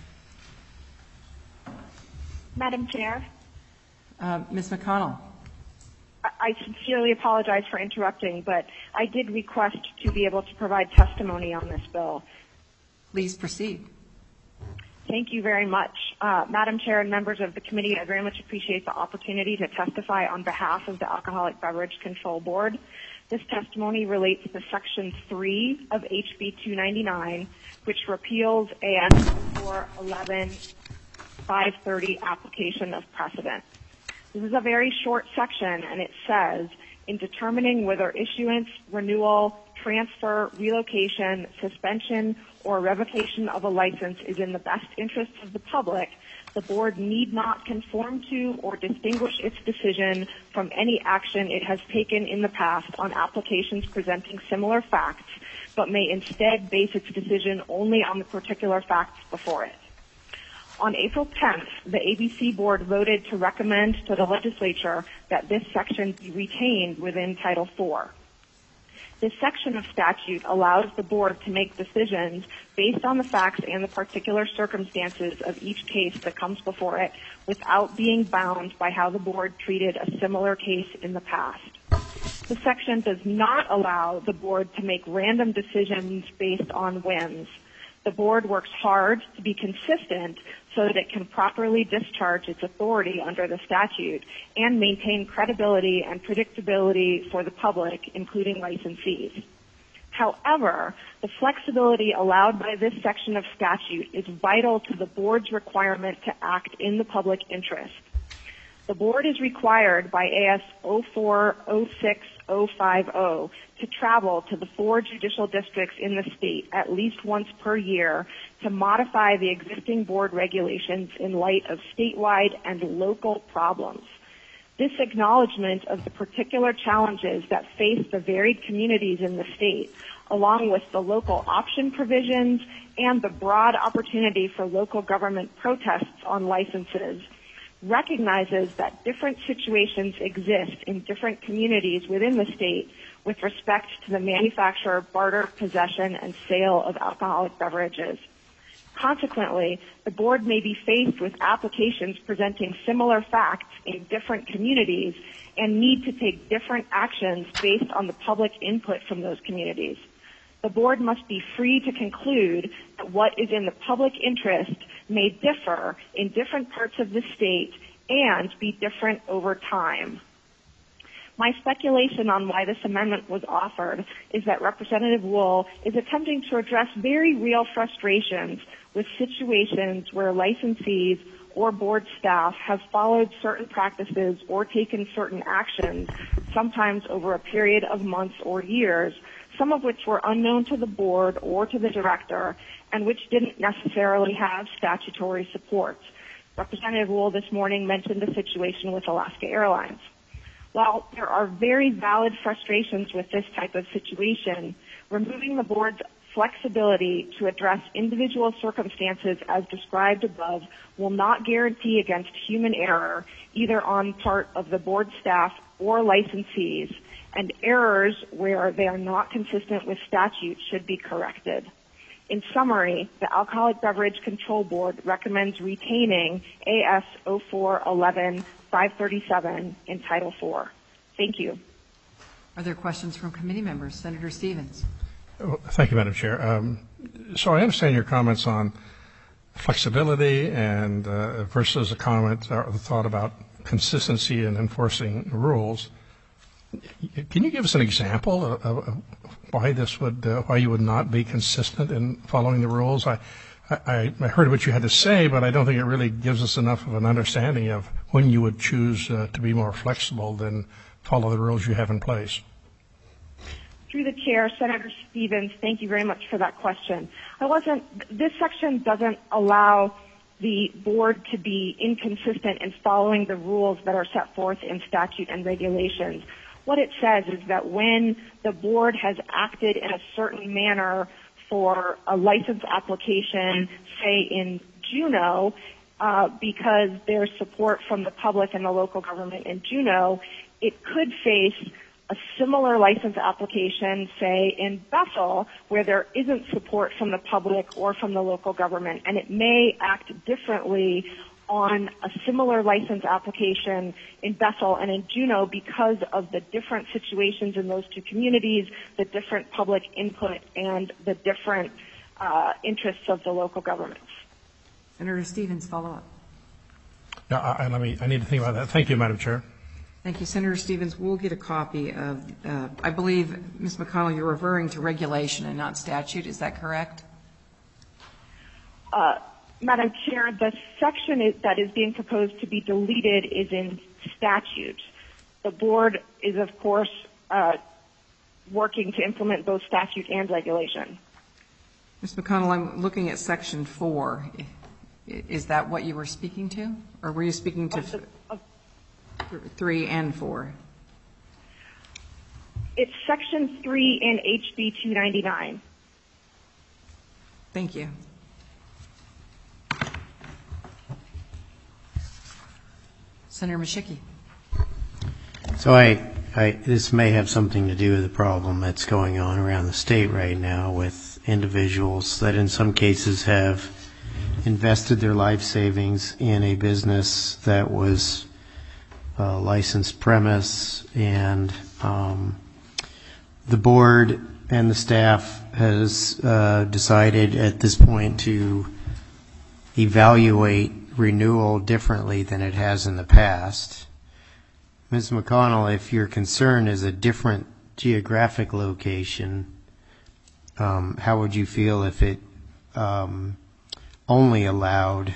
Madam Chair. Uh, Miz McConnell. I sincerely apologize for interrupting, but I did request to be able to provide testimony on this bill. Please proceed. Thank you very much. Uh, Madam Chair and members of the committee, I very much appreciate the opportunity to testify on behalf of the Alcoholic Beverage Control Board. This testimony relates to Section three of H B two ninety-nine, which repeals A S four eleven dash five thirty application of precedent. This is a very short section, and it says, in determining whether issuance, renewal, transfer, relocation, suspension, or revocation of a license is in the best interest of the public, the board need not conform to or distinguish its decision from any action it has taken in the past on applications presenting similar facts, but may instead base its decision only on the particular facts before it. On April tenth, the A B C board voted to recommend to the legislature that this section be retained within Title four. This section of statute allows the board to make decisions based on the facts and the particular circumstances of each case that comes before it without being bound by how the board treated a similar case in the past. The section does not allow the board to make random decisions based on whims. The board works hard to be consistent so that it can properly discharge its authority under the statute and maintain credibility and predictability for the public, including licensees. However, the flexibility allowed by this section of statute is vital to the board's requirement to act in the public interest. The board is required by A S oh four oh six oh five oh to travel to the four judicial districts in the state at least once per year to modify the existing board regulations in light of statewide and local problems. This acknowledgement of the particular challenges that face the varied communities in the state, along with the local option provisions and the broad opportunity for local government protests on licenses, recognizes that different situations exist in different communities within the state with respect to the manufacture, barter, possession, and sale of alcoholic beverages. Consequently, the board may be faced with applications presenting similar facts in different communities and need to take different actions based on the public input from those communities. The board must be free to conclude that what is in the public interest may differ in different parts of the state and be different over time. My speculation on why this amendment was offered is that Representative Wool is attempting to address very real frustrations with situations where licensees or board staff have followed certain practices or taken certain actions, sometimes over a period of months or years, some of which were unknown to the board or to the director, and which didn't necessarily have statutory support. Representative Wool this morning mentioned the situation with Alaska Airlines. While there are very valid frustrations with this type of situation, removing the board's flexibility to address individual circumstances as described above will not guarantee against human error, either on part of the board staff or licensees, and errors where they are not consistent with statute should be corrected. In summary, the Alcoholic Beverage Control Board recommends retaining A S oh four eleven five thirty-seven in Title four. Thank you. Are there questions from committee members? Senator Stevens. Thank you, Madam Chair. Um, so I understand your comments on flexibility and uh, versus a comment or the thought about consistency in enforcing rules. Can you give us an example of, of why this would, uh, why you would not be consistent in following the rules? I, I, I heard what you had to say, but I don't think it really gives us enough of an understanding of when you would choose uh, to be more flexible than follow the rules you have in place. Through the chair, Senator Stevens, thank you very much for that question. I wasn't, this section doesn't allow the board to be inconsistent in following the rules that are set forth in statute and regulations. What it says is that when the board has acted in a certain manner for a license application, say in Juneau, uh, because there's support from the public and the local government in Juneau, it could face a similar license application, say in Bethel, where there isn't support from the public or from the local government, and it may act differently on a similar license application in Bethel and in Juneau because of the different situations in those two communities, the different public input, and the different uh, interests of the local governments. Senator Stevens, follow up. Yeah, I, I, let me, I need to think about that. Thank you, Madam Chair. Thank you, Senator Stevens. We'll get a copy of, uh, I believe, Miz McConnell, you're referring to regulation and not statute. Is that correct? Uh, Madam Chair, the section is, that is being proposed to be deleted is in statute. The board is, of course, uh, working to implement both statute and regulation. Miz McConnell, I'm looking at section four. Is that what you were speaking to? Or were you speaking to th- three and four? It's section three in H B two ninety-nine. Thank you. Senator Mashicki. So I, I, this may have something to do with the problem that's going on around the state right now with individuals that in some cases have invested their life savings in a business that was a licensed premise, and um, the board and the staff has uh, decided at this point to evaluate renewal differently than it has in the past. Miz McConnell, if your concern is a different geographic location, um, how would you feel if it um, only allowed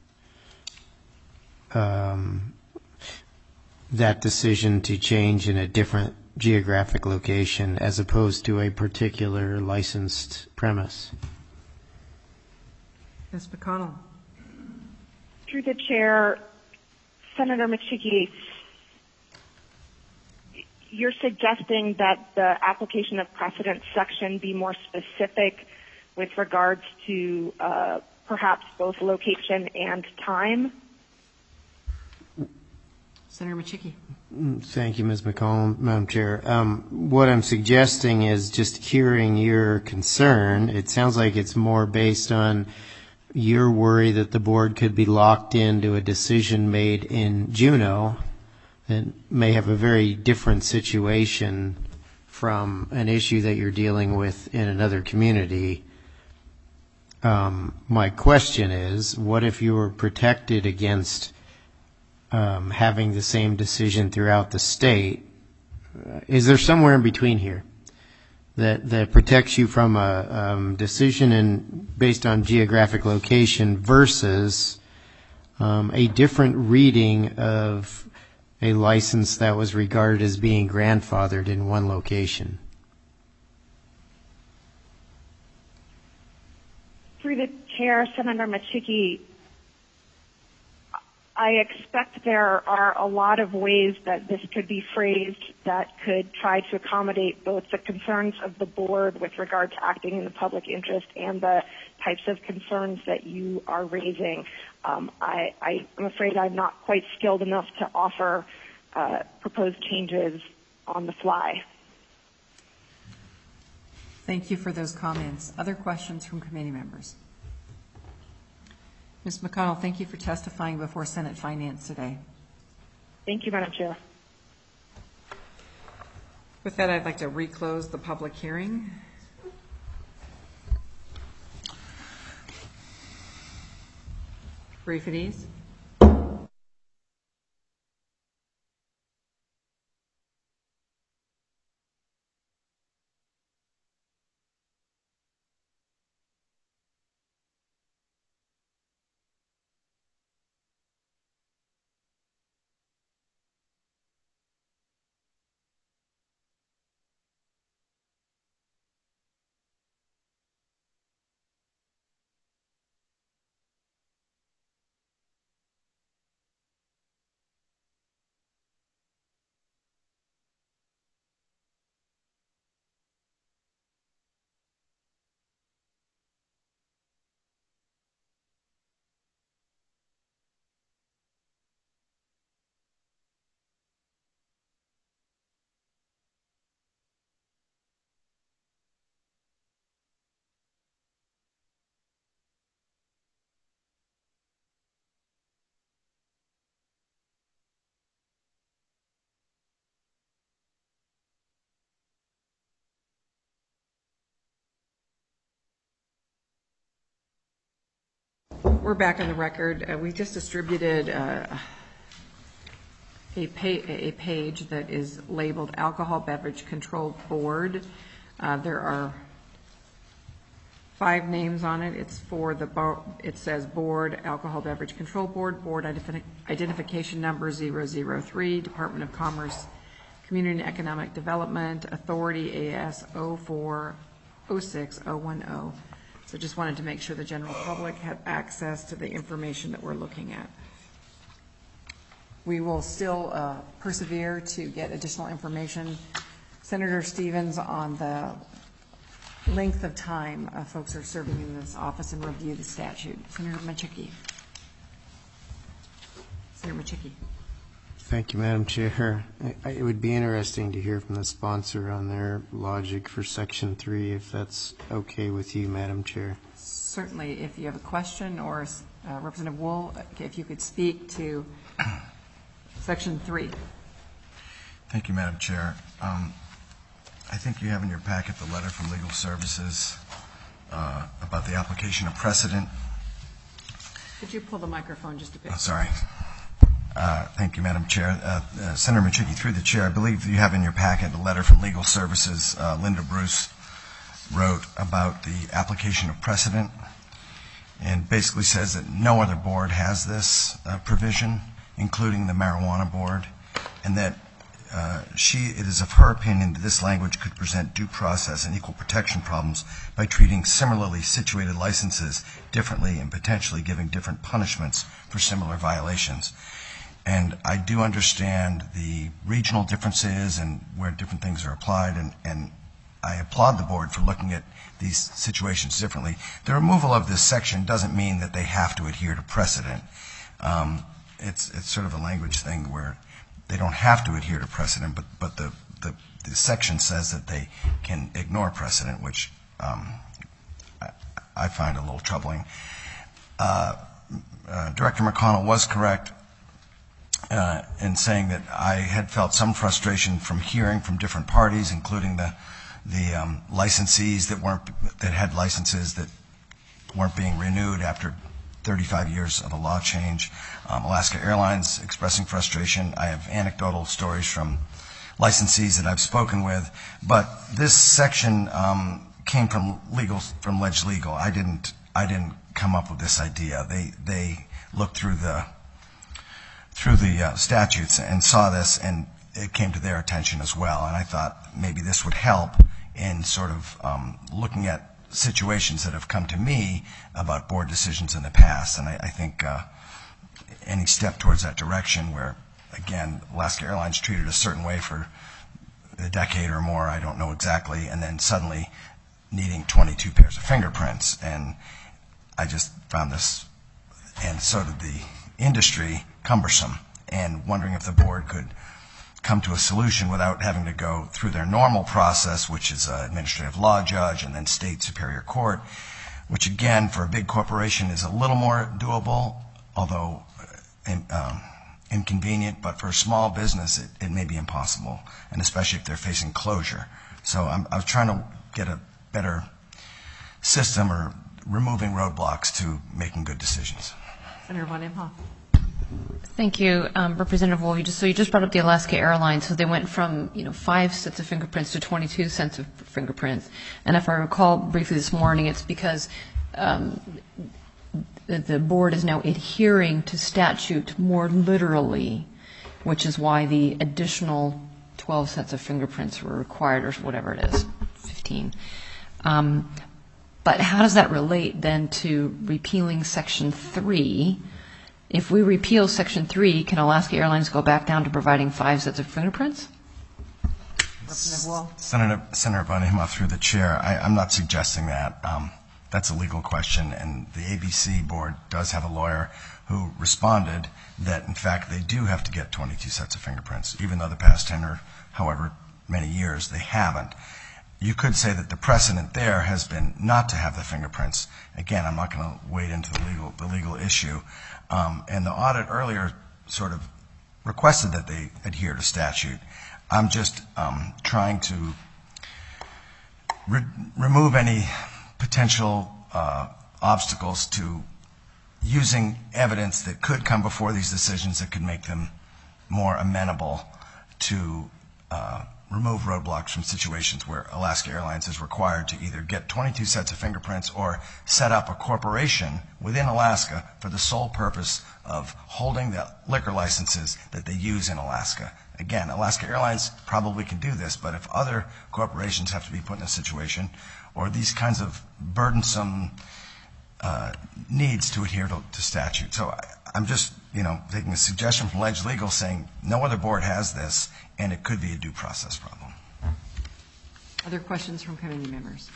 um, that decision to change in a different geographic location as opposed to a particular licensed premise? Miz McConnell. Through the chair, Senator Machiki, you're suggesting that the application of precedent section be more specific with regards to uh, perhaps both location and time? Senator Machiki. Thank you, Miz McCollum, Madam Chair. Um, what I'm suggesting is just hearing your concern. It sounds like it's more based on your worry that the board could be locked into a decision made in Juneau that may have a very different situation from an issue that you're dealing with in another community. Um, my question is, what if you were protected against um, having the same decision throughout the state? Uh, is there somewhere in between here that, that protects you from a um, decision in, based on geographic location versus um, a different reading of a license that was regarded as being grandfathered in one location? Through the chair, Senator Machiki, I expect there are a lot of ways that this could be phrased that could try to accommodate both the concerns of the board with regard to acting in the public interest and the types of concerns that you are raising. Um, I, I, I'm afraid I'm not quite skilled enough to offer uh, proposed changes on the fly. Thank you for those comments. Other questions from committee members? Miz McConnell, thank you for testifying before Senate Finance today. Thank you, Madam Chair. With that, I'd like to reclose the public hearing. Brief at ease. We're back on the record. Uh, we just distributed uh, a, pa a page that is labeled Alcohol Beverage Control Board. Uh, there are five names on it. It's for the, it says Board, Alcohol Beverage Control Board, Board Identif Identification Number zero zero three, Department of Commerce, Community and Economic Development, Authority A S zero four zero six zero one zero. So just wanted to make sure the general public had access to the information that we're looking at. We will still uh, persevere to get additional information. Senator Stevens, on the length of time uh, folks are serving in this office and review the statute. Senator Machiki. Senator Machiki. Thank you, Madam Chair. I- It would be interesting to hear from the sponsor on their logic for Section three, if that's okay with you, Madam Chair. Certainly, if you have a question, or uh, Representative Wool, if you could speak to Section three. Thank you, Madam Chair. Um, I think you have in your packet the letter from Legal Services uh, about the application of precedent. Could you pull the microphone just a bit? Oh, sorry. Uh, thank you, Madam Chair. Uh, uh, Senator Machuki, through the chair, I believe you have in your packet a letter from Legal Services. Uh, Linda Bruce wrote about the application of precedent, and basically says that no other board has this uh, provision, including the marijuana board, and that uh, she, it is of her opinion that this language could present due process and equal protection problems by treating similarly situated licenses differently and potentially giving different punishments for similar violations. And I do understand the regional differences and where different things are applied, and, and I applaud the board for looking at these situations differently. The removal of this section doesn't mean that they have to adhere to precedent. Um, it's, it's sort of a language thing where they don't have to adhere to precedent, but, but the, the, the section says that they can ignore precedent, which um, I, I find a little troubling. Uh, uh, Director McConnell was correct Uh, in saying that I had felt some frustration from hearing from different parties, including the the um, licensees that weren't that had licenses that weren't being renewed after thirty-five years of a law change. Um, Alaska Airlines expressing frustration. I have anecdotal stories from licensees that I've spoken with, but this section um, came from legal from Ledge Legal. I didn't I didn't come up with this idea. They they looked through the through the uh, statutes and saw this, and it came to their attention as well. And I thought maybe this would help in sort of um, looking at situations that have come to me about board decisions in the past. And I, I think uh, any step towards that direction where, again, Alaska Airlines treated a certain way for a decade or more, I don't know exactly, and then suddenly needing twenty-two pairs of fingerprints. And I just found this, and so did the industry, cumbersome, and wondering if the board could come to a solution without having to go through their normal process, which is an administrative law judge and then state superior court, which again for a big corporation is a little more doable, although um, inconvenient, but for a small business it, it may be impossible, and especially if they're facing closure. So I'm, I was trying to get a better system or removing roadblocks to making good decisions. Senator Von Imhoff. Thank you, um, Representative Wool. You just, so you just brought up the Alaska Airlines. So they went from, you know, five sets of fingerprints to twenty-two sets of fingerprints. And if I recall briefly this morning, it's because um, the, the board is now adhering to statute more literally, which is why the additional twelve sets of fingerprints were required, or whatever it is, fifteen. Um, but how does that relate then to repealing Section three? If we repeal Section three, can Alaska Airlines go back down to providing five sets of fingerprints? Representative Wall. Senator, Senator Von Imhoff, through the chair, I, I'm not suggesting that. Um, that's a legal question, and the A B C board does have a lawyer who responded that, in fact, they do have to get twenty-two sets of fingerprints, even though the past ten or however many years they haven't. You could say that the precedent there has been not to have the fingerprints. Again, I'm not going to wade into the legal, the legal issue. Um, and the audit earlier sort of requested that they adhere to statute. I'm just um, trying to re- remove any potential uh, obstacles to using evidence that could come before these decisions that could make them more amenable to uh, remove roadblocks from situations where Alaska Airlines is required to either get twenty-two sets of fingerprints or set up a corporation within Alaska for the sole purpose of holding the liquor licenses that they use in Alaska. Again, Alaska Airlines probably can do this, but if other corporations have to be put in a situation, or these kinds of burdensome uh, needs to adhere to, to statute. So I, I'm just, you know, taking a suggestion from Ledge Legal saying no other board has this, and it could be a due process problem. Other questions from committee members?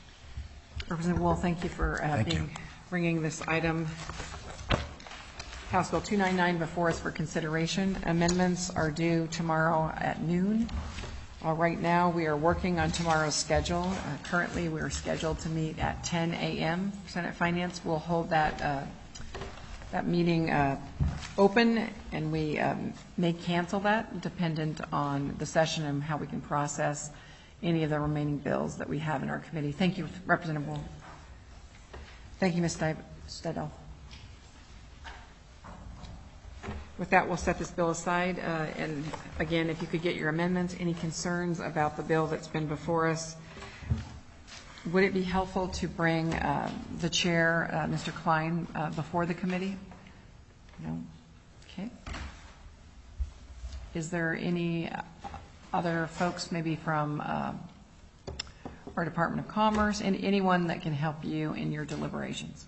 Representative Wool, thank you for uh, Thank being, you. bringing this item House Bill two ninety-nine before us for consideration. Amendments are due tomorrow at noon. Uh, right now, we are working on tomorrow's schedule. Uh, currently, we are scheduled to meet at ten a.m. Senate Finance will hold that uh, that meeting uh, open, and we um, may cancel that dependent on the session and how we can process any of the remaining bills that we have in our committee. Thank you, Representative Wool. Thank you, Miz Stidle. With that, we'll set this bill aside. Uh, and again, if you could get your amendments, any concerns about the bill that's been before us. Would it be helpful to bring uh, the chair, uh, Mister Klein, uh, before the committee? No? Okay. Is there any other folks, maybe from uh, our Department of Commerce, and anyone that can help you in your deliberations?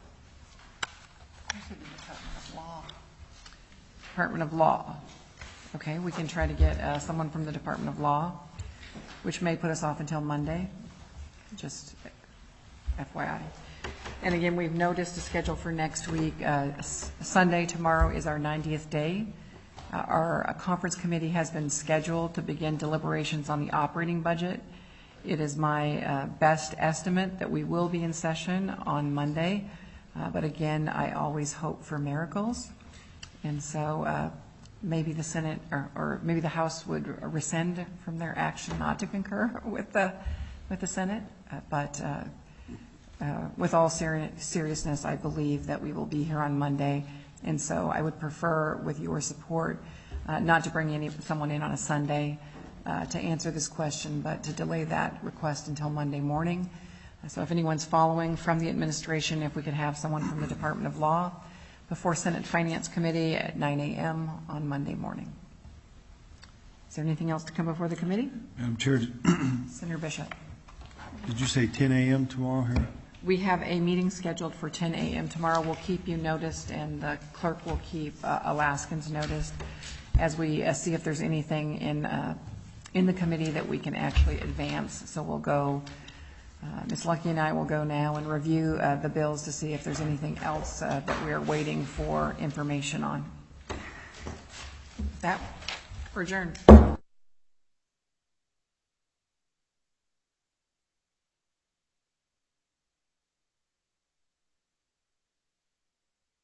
Department of Law. Okay, we can try to get uh, someone from the Department of Law, which may put us off until Monday, just F Y I. And again, we've noticed a schedule for next week. Uh, Sunday, tomorrow, is our ninetieth day. Uh, our uh, conference committee has been scheduled to begin deliberations on the operating budget. It is my uh, best estimate that we will be in session on Monday, uh, but again, I always hope for miracles. And so uh, maybe the Senate or, or maybe the House would rescind from their action not to concur with the with the Senate. Uh, but uh, uh, with all seri- seriousness, I believe that we will be here on Monday. And so I would prefer, with your support, uh, not to bring any someone in on a Sunday uh, to answer this question, but to delay that request until Monday morning. Uh, so if anyone's following from the administration, if we could have someone from the Department of Law before Senate Finance Committee at nine a.m. on Monday morning. Is there anything else to come before the committee? Madam Chair, Senator Bishop. did you say ten a.m. tomorrow here? We have a meeting scheduled for ten a.m. tomorrow. We'll keep you noticed, and the clerk will keep uh, Alaskans noticed as we uh, see if there's anything in uh, in the committee that we can actually advance. So we'll go. Uh, Miz Lucky and I will go now and review uh, the bills to see if there's anything else uh, that we are waiting for information on. That, we're adjourned.